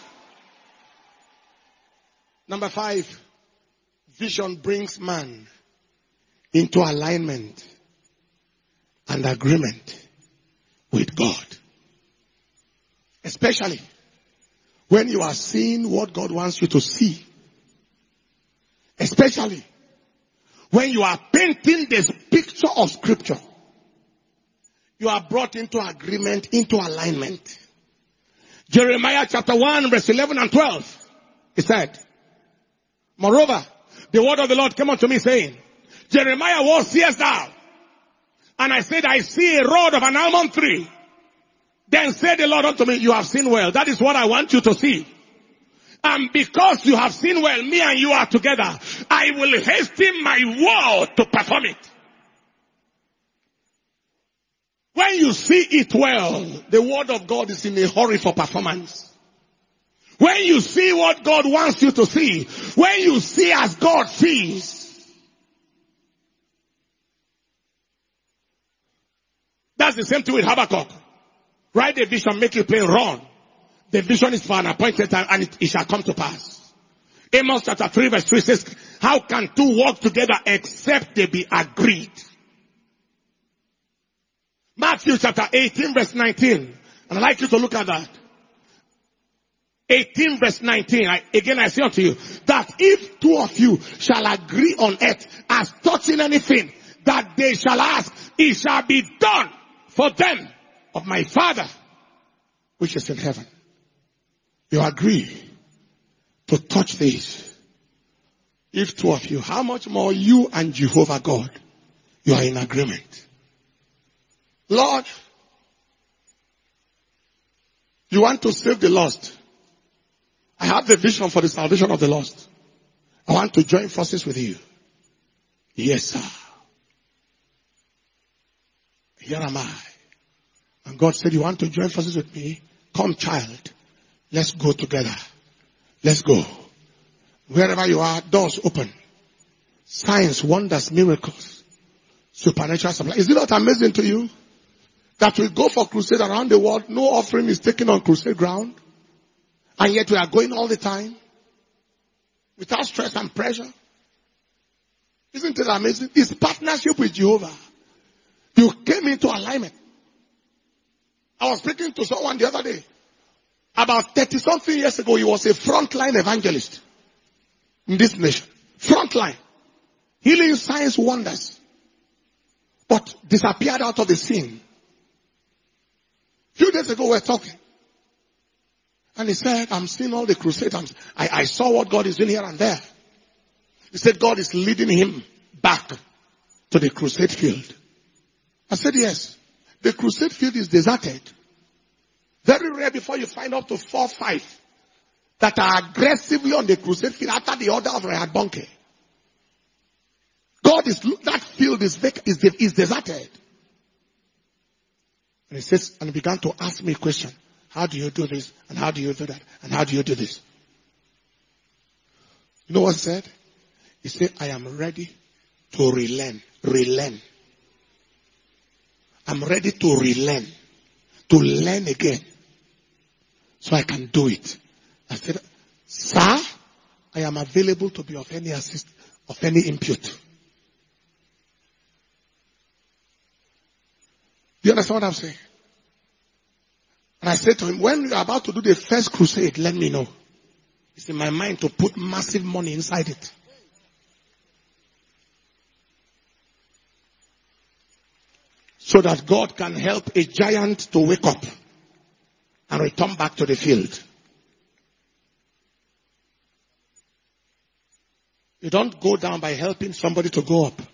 Number 5, vision brings man into alignment and agreement with God. Especially when you are seeing what God wants you to see. Especially when you are painting this picture of scripture you are brought into agreement, into alignment. Jeremiah chapter 1 verse 11 and 12. He said, moreover, the word of the Lord came unto me saying, Jeremiah, what seest thou? And I said, I see a rod of an almond tree. Then said the Lord unto me, you have seen well. That is what I want you to see. And because you have seen well, me and you are together, I will hasten my word to perform it. When you see it well, the word of God is in a hurry for performance. When you see what God wants you to see, when you see as God sees, that's the same thing with Habakkuk. Write a vision, make it plain, run. The vision is for an appointed time and it shall come to pass. Amos chapter 3 verse 3 says, how can two walk together except they be agreed? Matthew chapter 18 verse 19. And I'd like you to look at that. 18 verse 19. I say unto you, that if two of you shall agree on earth as touching anything that they shall ask, it shall be done for them of my Father which is in heaven. You agree to touch this. If two of you, how much more you and Jehovah God, you are in agreement. Lord, you want to save the lost. I have the vision for the salvation of the lost. I want to join forces with you. Yes, sir. Here am I. And God said, you want to join forces with me? Come, child. Let's go together. Let's go. Wherever you are, doors open. Signs, wonders, miracles, supernatural supply. Is it not amazing to you that we go for crusade around the world, no offering is taken on crusade ground, and yet we are going all the time without stress and pressure? Isn't it amazing? It's partnership with Jehovah. You came into alignment. I was speaking to someone the other day. About 30-something years ago, he was a frontline evangelist in this nation. Frontline. Healing, signs, wonders. But disappeared out of the scene. A few days ago, we were talking. And he said, I'm seeing all the crusades. I saw what God is doing here and there. He said, God is leading him back to the crusade field. I said, yes. The crusade field is deserted. Very rare before you find up to 4 or 5 that are aggressively on the crusade field after the order of Reinhard Bonnke. That field is deserted. And he says, and he began to ask me a question. How do you do this? And how do you do that? And how do you do this? You know what he said? He said, I am ready to relearn. I'm ready to relearn, to learn again, so I can do it. I said, sir, I am available to be of any assist, of any input. Do you understand what I'm saying? And I said to him, when you're about to do the first crusade, let me know. It's in my mind to put massive money inside it. So that God can help a giant to wake up and return back to the field. You don't go down by helping somebody to go up.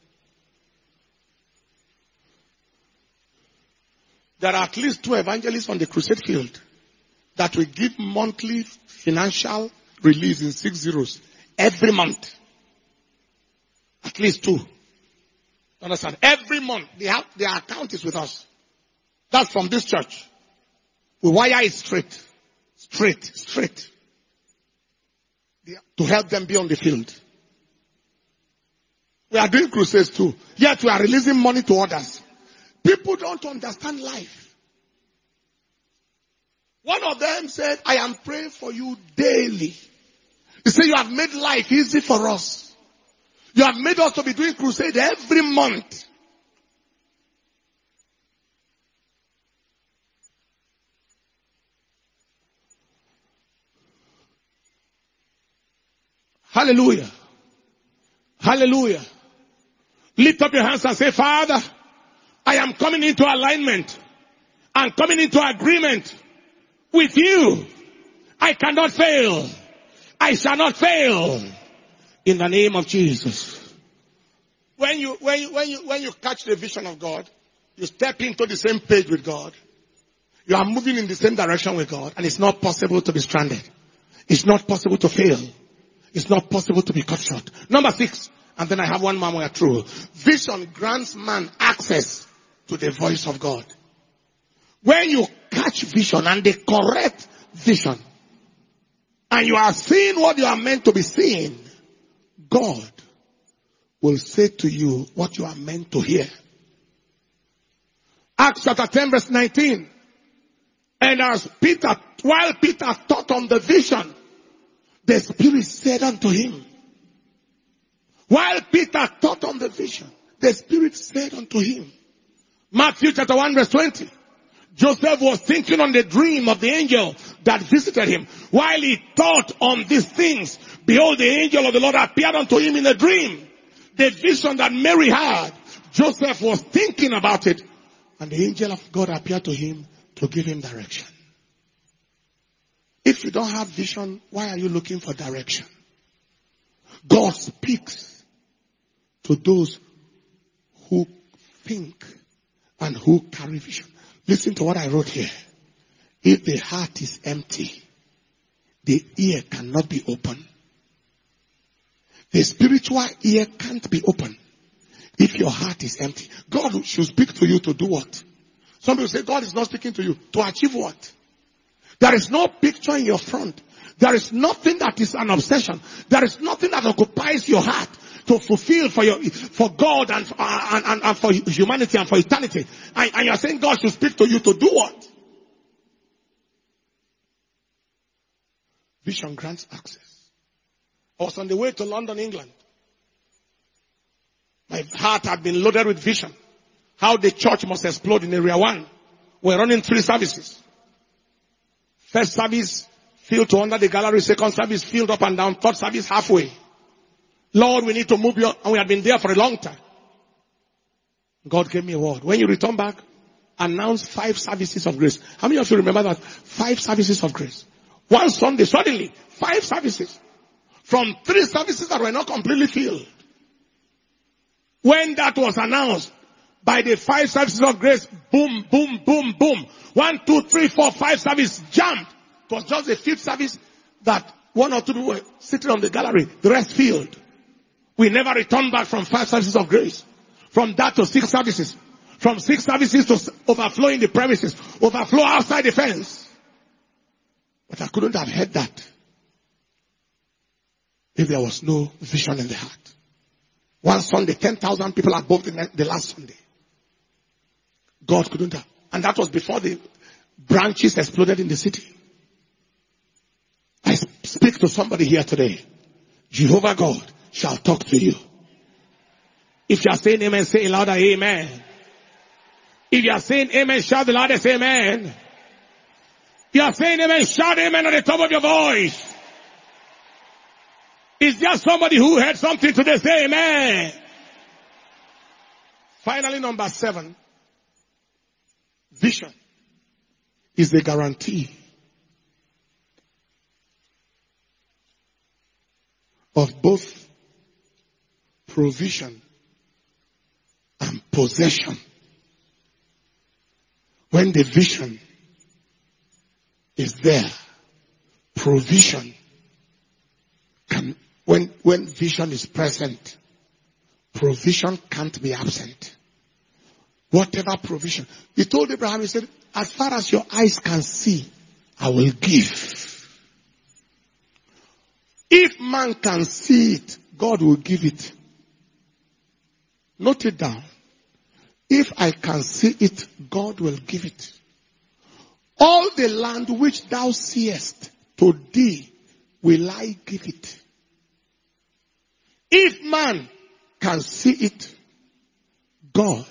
There are at least 2 evangelists on the crusade field that will give monthly financial release in 6 zeros every month. At least 2. Understand? Every month, their account is with us. That's from this church. We wire it straight. To help them be on the field. We are doing crusades too. Yet we are releasing money to others. People don't understand life. One of them said, I am praying for you daily. He said, you have made life easy for us. You have made us to be doing crusade every month. Hallelujah. Hallelujah. Lift up your hands and say, Father, I I am coming into alignment and coming into agreement with you. I cannot fail. I shall not fail. In the name of Jesus. When you catch the vision of God, you step into the same page with God. You are moving in the same direction with God, and it's not possible to be stranded. It's not possible to fail. It's not possible to be cut short. Number 6, and then I have one more we are through. Vision grants man access to the voice of God. When you catch vision and the correct vision, and you are seeing what you are meant to be seeing, God will say to you what you are meant to hear. Acts chapter 10 verse 19. And while Peter thought on the vision, the Spirit said unto him. While Peter thought on the vision, the Spirit said unto him. Matthew chapter 1 verse 20. Joseph was thinking on the dream of the angel that visited him. While he thought on these things, behold, the angel of the Lord appeared unto him in a dream. The vision that Mary had, Joseph was thinking about it. And the angel of God appeared to him to give him direction. If you don't have vision, why are you looking for direction? God speaks to those who think and who carry vision. Listen to what I wrote here. If the heart is empty, the ear cannot be open. The spiritual ear can't be open if your heart is empty. God should speak to you to do what? Some people say God is not speaking to you. To achieve what? There is no picture in your front. There is nothing that is an obsession. There is nothing that occupies your heart to fulfill for God and for humanity and for eternity. And you are saying God should speak to you to do what? Vision grants access. I was on the way to London, England. My heart had been loaded with vision. How the church must explode in area 1. We're running 3 services. First service filled to under the gallery. Second service filled up and down. Third service halfway. Lord, we need to move you. And we have been there for a long time. God gave me a word. When you return back, announce 5 services of grace. How many of you remember that? 5 services of grace. One Sunday, suddenly, 5 services. From 3 services that were not completely filled. When that was announced, by the 5 services of grace, boom, boom, boom, boom. 1, 2, 3, 4, 5 services jammed. It was just the 5th service that 1 or 2 were sitting on the gallery. The rest filled. We never returned back from 5 services of grace. From that to 6 services. From 6 services to overflow in the premises. Overflow outside the fence. But I couldn't have heard that if there was no vision in the heart. One Sunday, 10,000 people above the last Sunday. God couldn't have. And that was before the branches exploded in the city. I speak to somebody here today. Jehovah God shall talk to you. If you are saying amen, say louder amen. If you are saying amen, shout the loudest amen. If you are saying amen, shout amen at the top of your voice. Is there somebody who heard something today? Say amen. Finally, number 7. Vision is the guarantee of both provision and possession. When the vision is there, provision can, when vision is present, provision can't be absent. Whatever provision. He told Abraham, he said, as far as your eyes can see, I will give. If man can see it, God will give it. Note it down. If I can see it, God will give it. All the land which thou seest, to thee will I give it. If man can see it, God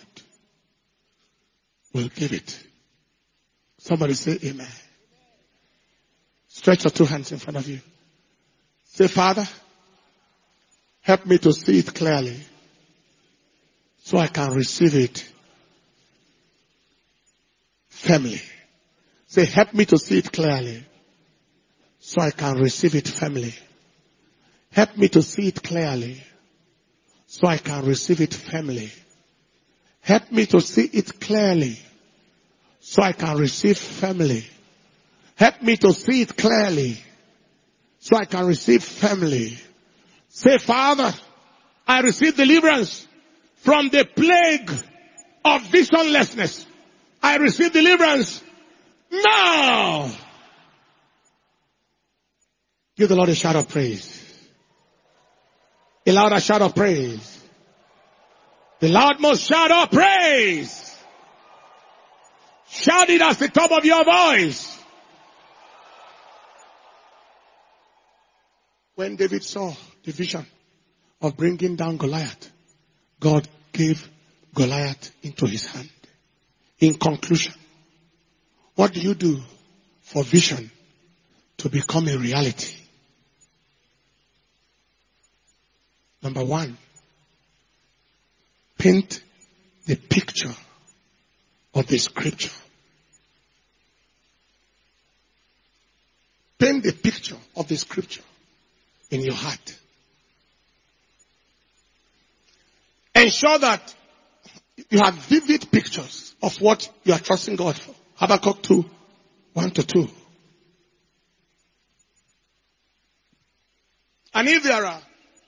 will give it. Somebody say amen. Stretch your 2 hands in front of you. Say, Father, help me to see it clearly so I can receive it firmly. Say, help me to see it clearly so I can receive it firmly. Help me to see it clearly so I can receive it firmly. Help me to see it clearly so I can receive firmly. Help me to see it clearly so I can receive firmly. Say, Father, I receive deliverance from the plague of visionlessness. I receive deliverance now. Give the Lord a shout of praise. A louder shout of praise. The loudmost shout of praise. Shout it at the top of your voice. When David saw the vision of bringing down Goliath, God gave Goliath into his hand. In conclusion, what do you do for vision to become a reality? Number one, paint the picture of the scripture. Paint the picture of the scripture in your heart. Ensure that you have vivid pictures of what you are trusting God for. Habakkuk 2, 1-2. And if there are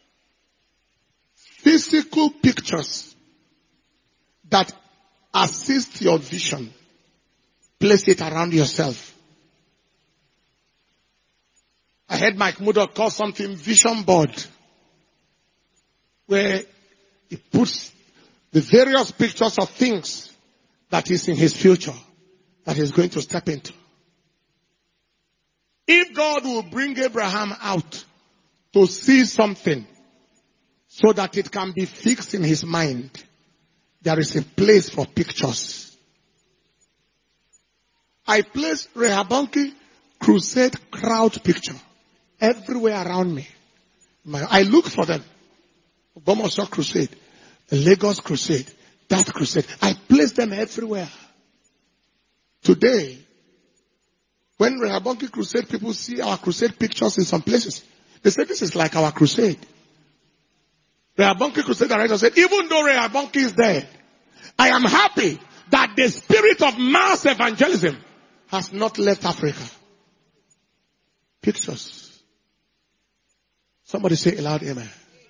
physical pictures that assist your vision, place it around yourself. I heard Mike Murdoch call something vision board, where he puts the various pictures of things that is in his future, that he's going to step into. If God will bring Abraham out to see something so that it can be fixed in his mind, there is a place for pictures. I place Rehoboam crusade crowd picture everywhere around me. I look for them. Ogbomoso crusade, the Lagos crusade, that crusade. I place them everywhere. Today, when Rehoboam crusade people see our crusade pictures in some places, they say this is like our crusade. Rehoboam crusade director said, even though Rehoboam is dead, I am happy that the spirit of mass evangelism has not left Africa. Pictures. Somebody say aloud, amen.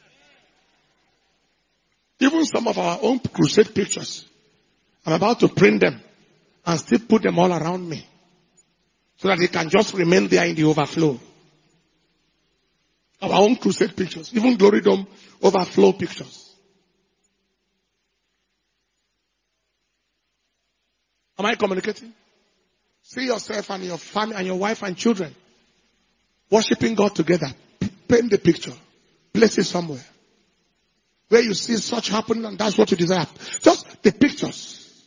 Even some of our own crusade pictures, I'm about to print them and still put them all around me so that they can just remain there in the overflow. Our own crusade pictures, even Glory Dome overflow pictures. Am I communicating? See yourself and your family and your wife and children worshiping God together. Paint the picture. Place it somewhere where you see such happen, and that's what you desire. Just the pictures.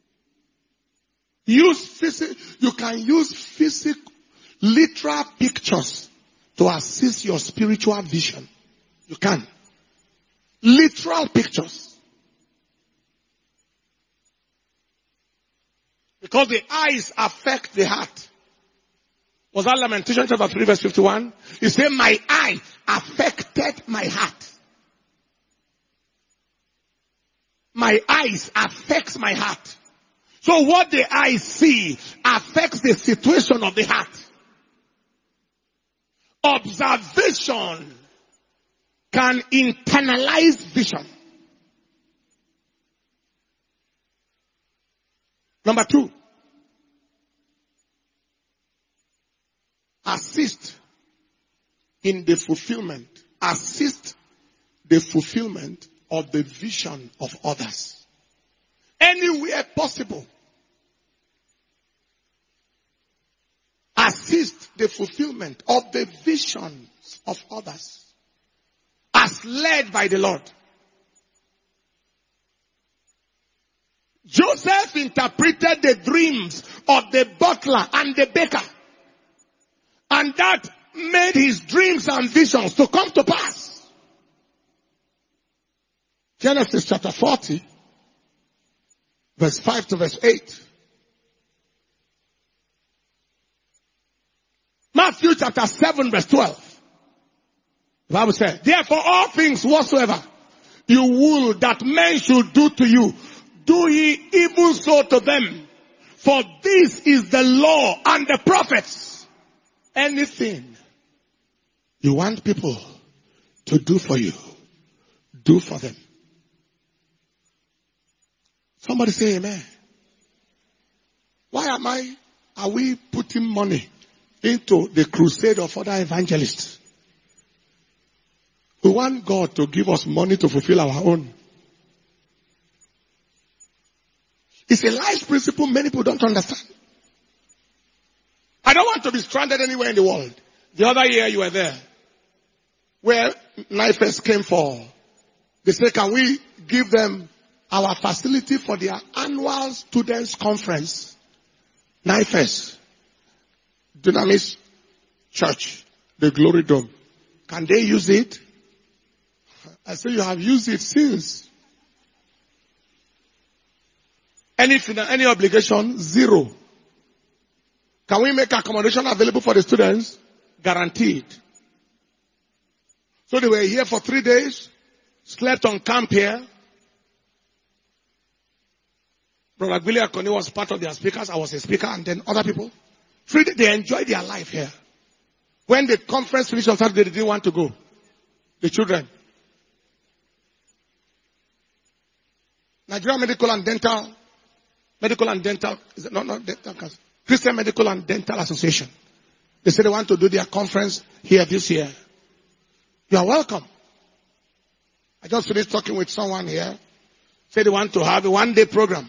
You can use physical, literal pictures to assist your spiritual vision. You can. Literal pictures. Because the eyes affect the heart. Was that Lamentation chapter 3 verse 51? He said, my eye affected my heart. My eyes affects my heart. So what the eyes see affects the situation of the heart. Observation can internalize vision. Number 2. Assist in the fulfillment. Assist the fulfillment of the vision of others. Anywhere possible. Assist the fulfillment of the visions of others as led by the Lord. Joseph interpreted the dreams of the butler and the baker, and that made his dreams and visions to come to pass. Genesis chapter 40, verse 5 to verse 8. Matthew chapter 7 verse 12. The Bible says, therefore all things whatsoever you will that men should do to you, do ye even so to them. For this is the law and the prophets. Anything you want people to do for you, do for them. Somebody say amen. Why are we putting money into the crusade of other evangelists? We want God to give us money to fulfill our own. It's a life principle many people don't understand. I don't want to be stranded anywhere in the world. The other year you were there, where NIFES came for. They said, can we give them our facility for their annual students conference? NIFES, Dunamis Church, the Glory Dome. Can they use it? I say you have used it since. Any obligation? Zero. Can we make accommodation available for the students? Guaranteed. So they were here for 3 days, slept on camp here. Brother Billy Akoni was part of their speakers. I was a speaker, and then other people. They enjoyed their life here. When the conference finished on Saturday, they didn't want to go. The children. Nigeria Medical and Dental, is it not dental, Christian Medical and Dental Association. They said they want to do their conference here this year. You are welcome. I just finished talking with someone here. Said they want to have a one-day program.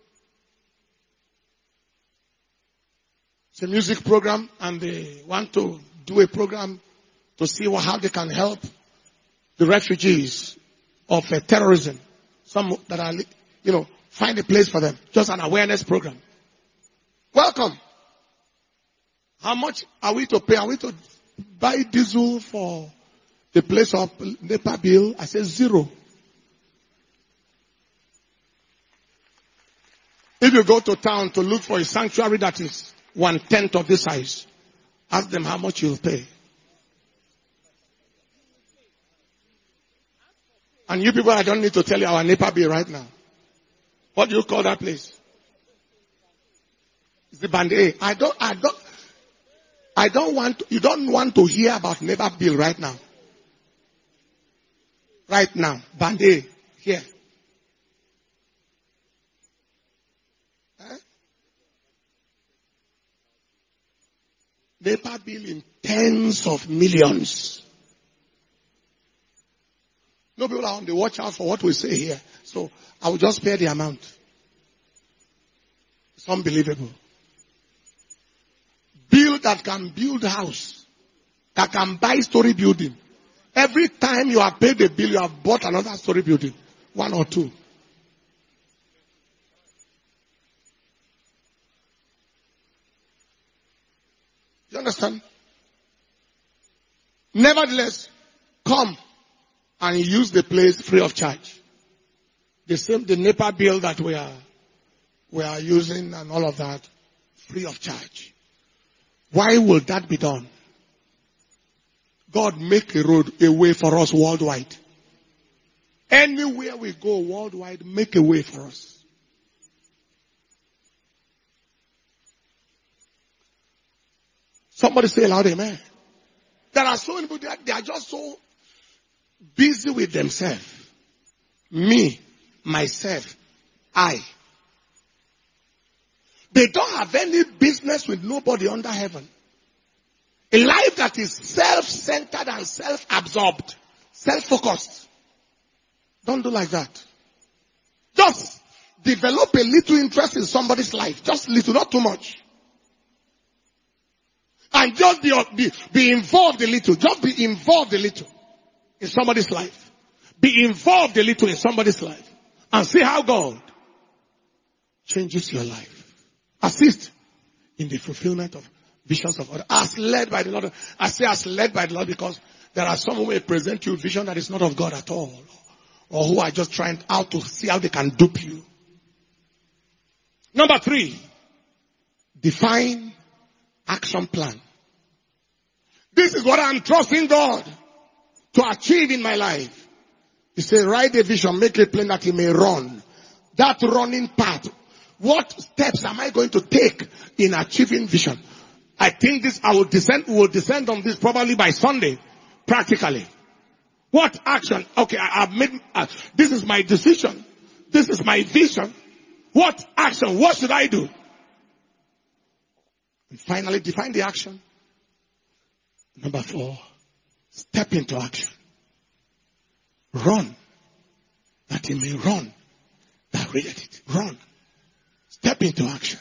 It's a music program, and they want to do a program to see how they can help the refugees of terrorism. Some that are, find a place for them. Just an awareness program. Welcome. How much are we to pay? Are we to buy diesel for the place of NEPA bill? I say zero. If you go to town to look for a sanctuary that is 1/10 of this size, ask them how much you'll pay. And you people, I don't need to tell you our NEPA bill right now. What do you call that place? It's the Band A. You don't want to hear about NEPA bill right now. Right now. Band A. Here. NEPA bill in tens of millions. No people are on the watch out for what we say here. So I will just pay the amount. It's unbelievable. Bill that can build a house. That can buy story building. Every time you have paid the bill, you have bought another story building. 1 or 2. You understand? Nevertheless, come and use the place free of charge. The NEPA bill that we are using and all of that, free of charge. Why will that be done? God make a way for us worldwide. Anywhere we go worldwide, make a way for us. Somebody say aloud, amen. There are so many people, they are just so busy with themselves. Me, myself, I. They don't have any business with nobody under heaven. A life that is self-centered and self-absorbed, self-focused. Don't do like that. Just develop a little interest in somebody's life. Just little, not too much. And just be involved a little. Just be involved a little in somebody's life. Be involved a little in somebody's life. And see how God changes your life. Assist in the fulfillment of visions of others. As led by the Lord. I say as led by the Lord because there are some who may present you a vision that is not of God at all. Or who are just trying out to see how they can dupe you. Number 3. Define action plan. This is what I'm trusting God to achieve in my life. He said, write a vision, make it plain that he may run. That running path. What steps am I going to take in achieving vision? I think we will descend on this probably by Sunday, practically. What action? Okay, I've made, this is my decision. This is my vision. What action? What should I do? And finally, define the action. Number 4, step into action. Run, that he may run. That read it. Run. Step into action.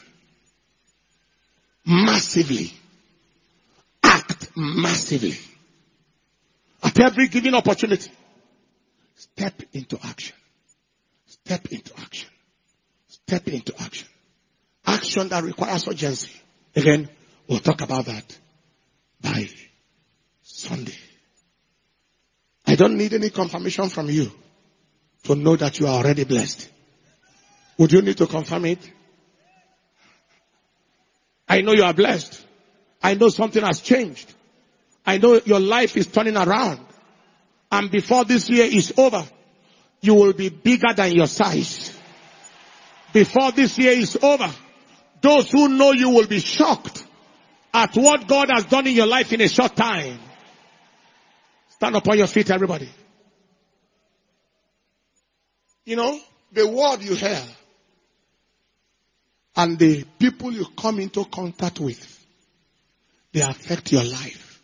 Massively. Act massively. At every given opportunity. Step into action. Step into action. Step into action. Action that requires urgency. Again, we'll talk about that by Sunday. I don't need any confirmation from you to know that you are already blessed. Would you need to confirm it? I know you are blessed. I know something has changed. I know your life is turning around. And before this year is over, you will be bigger than your size. Before this year is over, those who know you will be shocked at what God has done in your life in a short time. Stand up on your feet, everybody. You know, the word you hear and the people you come into contact with, they affect your life.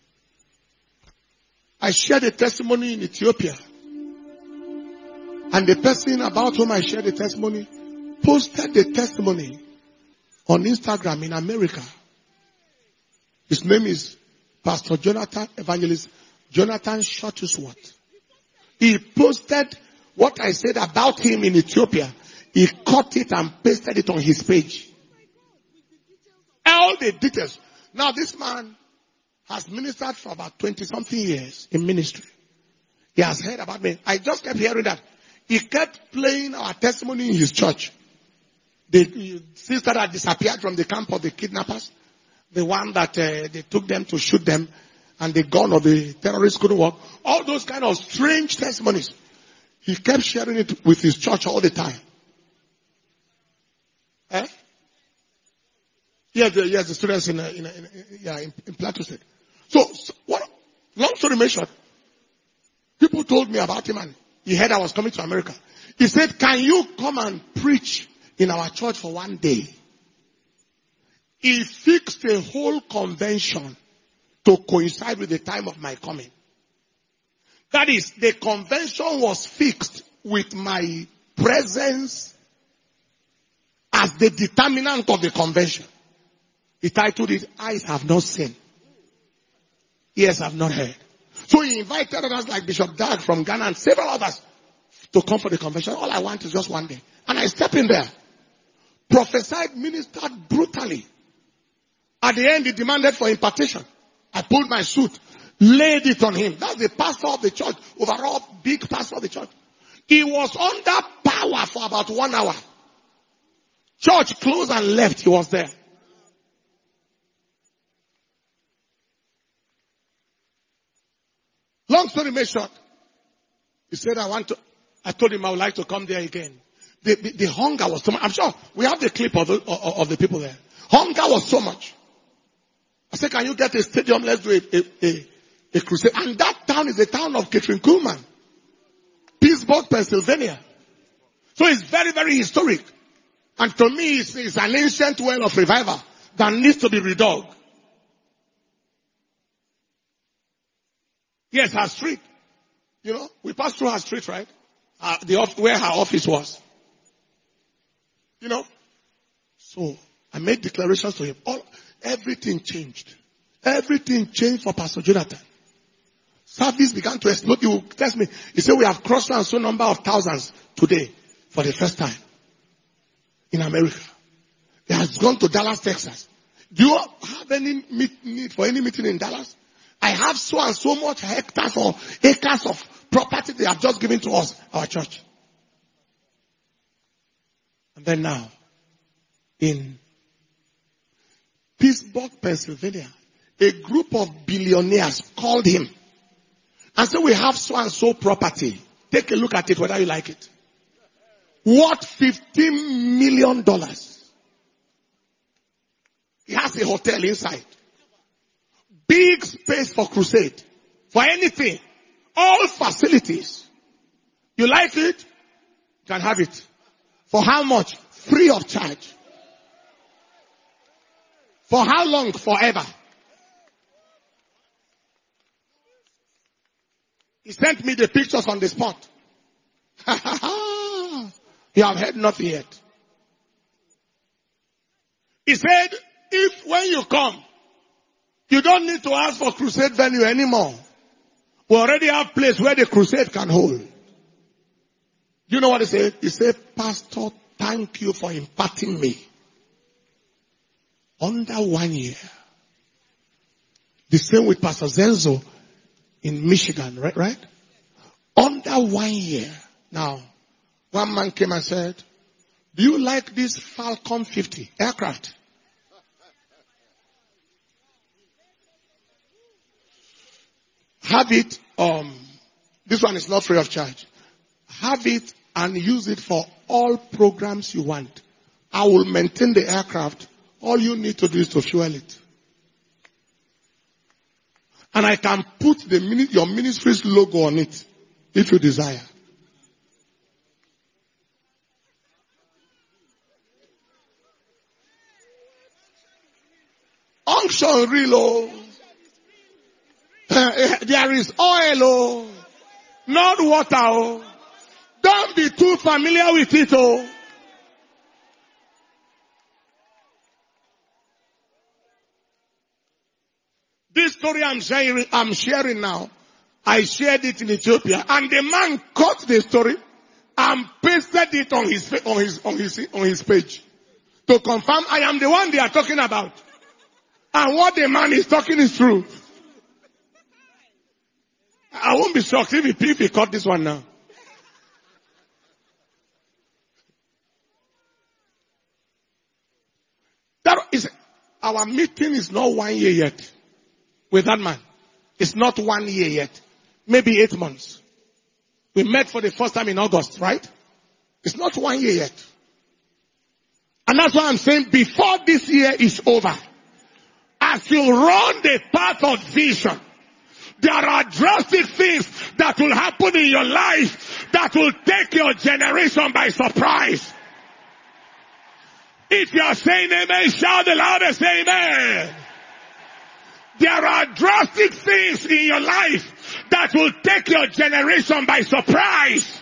I shared a testimony in Ethiopia. And the person about whom I shared the testimony posted the testimony on Instagram in America. His name is Pastor Jonathan, Evangelist Jonathan Shuttlesworth. He posted what I said about him in Ethiopia. He cut it and pasted it on his page. All the details. Now this man has ministered for about 20-something years in ministry. He has heard about me. I just kept hearing that. He kept playing our testimony in his church. The sister that disappeared from the camp of the kidnappers, the one that they took them to shoot them, and the gun of the terrorists couldn't work. All those kind of strange testimonies. He kept sharing it with his church all the time. Eh? Yes, the students in Plateau State. So what? Long story made short, people told me about him and he heard I was coming to America. He said, "Can you come and preach in our church for one day?" He fixed a whole convention to coincide with the time of my coming. That is, the convention was fixed with my presence as the determinant of the convention. He titled it, "Eyes Have Not Seen, Ears Have Not Heard." So he invited others like Bishop Dag from Ghana and several others to come for the convention. All I want is just one day. And I stepped in there, prophesied, ministered brutally. At the end, he demanded for impartation. I pulled my suit, laid it on him. That's the pastor of the church, overall big pastor of the church. He was under power for about 1 hour. Church closed and left. He was there. Long story made short, he said, I told him I would like to come there again. The hunger was so much. I'm sure we have the clip of the people there. Hunger was so much. I said, "Can you get a stadium? Let's do a crusade." And that town is the town of Kathryn Kuhlman. Pittsburgh, Pennsylvania. So it's very, very historic. And to me, it's an ancient well of revival that needs to be redug. Yes, her street. You know, we passed through her street, right? Where her office was. You know? So, I made declarations to him. Everything changed. Everything changed for Pastor Jonathan. Service began to explode. He will test me. He said, "We have crossed a number of thousands today for the first time in America." He has gone to Dallas, Texas. Do you have any need for any meeting in Dallas? I have so and so much hectares or acres of property they have just given to us, our church. And then now, in Pittsburgh, Pennsylvania, a group of billionaires called him and said, we have so and so property. Take a look at it, whether you like it. Worth $15 million. He has a hotel inside. Big space for crusade. For anything. All facilities. You like it? You can have it. For how much? Free of charge. For how long? Forever. He sent me the pictures on the spot. You have heard nothing yet. He said, if when you come, you don't need to ask for crusade venue anymore. We already have place where the crusade can hold. You know what he said? He said, Pastor, thank you for imparting me. Under 1 year. The same with Pastor Zenzo in Michigan, right? Under 1 year. Now, one man came and said, do you like this Falcon 50 aircraft? Have it, this one is not free of charge. Have it and use it for all programs you want. I will maintain the aircraft. All you need to do is to fuel it. And I can put your ministry's logo on it if you desire. Unction real. There is oil, not water. Don't be too familiar with it. This story I'm sharing now, I shared it in Ethiopia, and the man cut the story and pasted it on his page to confirm I am the one they are talking about, and what the man is talking is true. I won't be shocked if he cut this one now. That is, our meeting is not 1 year yet with that man. It's not 1 year yet. Maybe 8 months. We met for the first time in August, right? It's not 1 year yet. And that's why I'm saying before this year is over, as you run the path of vision, there are drastic things that will happen in your life that will take your generation by surprise. If you are saying amen, shout the loudest amen. There are drastic things in your life that will take your generation by surprise.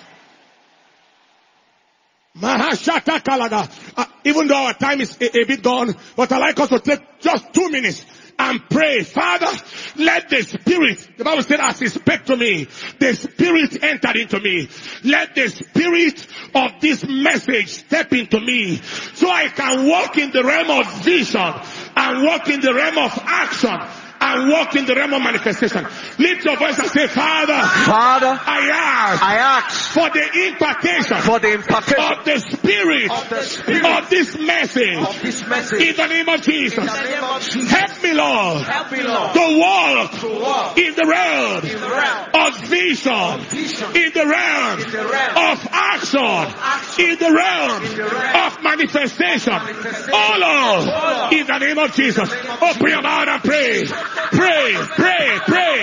Mahashata Kalaga. Even though our time is a bit gone, but I'd like us to take just 2 minutes and pray. Father, let the Spirit, the Bible said, as He spoke to me, the Spirit entered into me. Let the Spirit of this message step into me so I can walk in the realm of vision and walk in the realm of action and walk in the realm of manifestation. Lift your voice and say, Father, I ask for the impartation of the Spirit of this message in the name of Jesus. Help me, Lord, to walk in the realm of vision, in the realm of action, in the realm of manifestation. Oh Lord, in the name of Jesus. Open your mouth and pray. Pray, pray, pray.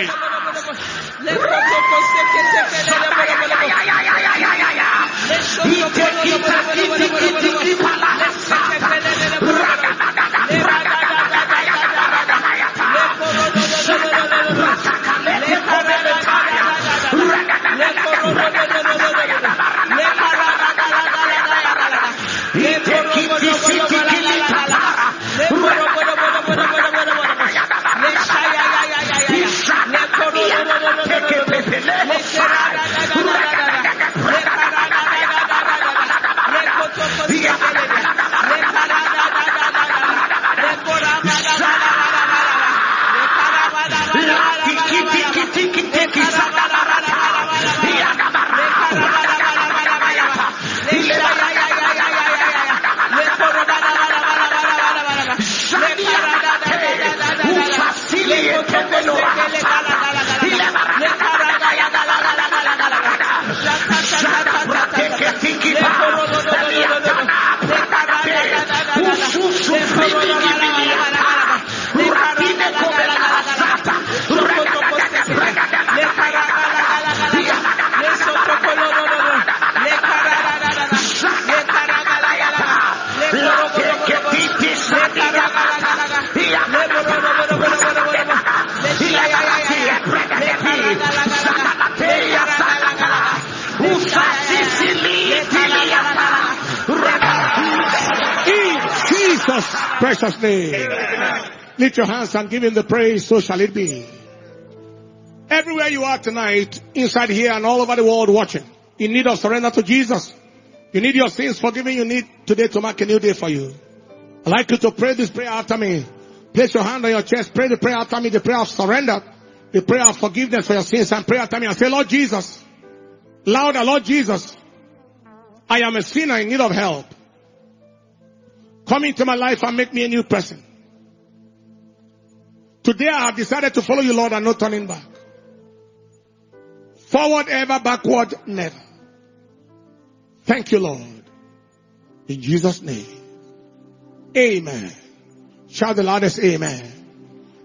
precious name. Amen. Lift your hands and give him the praise, so shall it be. Everywhere you are tonight, inside here and all over the world watching, in need of surrender to Jesus. You need your sins forgiven. You need today to mark a new day for you. I'd like you to pray this prayer after me. Place your hand on your chest. Pray the prayer after me. The prayer of surrender. The prayer of forgiveness for your sins. And pray after me and say, Lord Jesus. Louder, Lord Jesus. I am a sinner in need of help. Come into my life and make me a new person. Today I have decided to follow you, Lord, and no turning back. Forward ever, backward never. Thank you, Lord. In Jesus' name. Amen. Shout the loudest amen.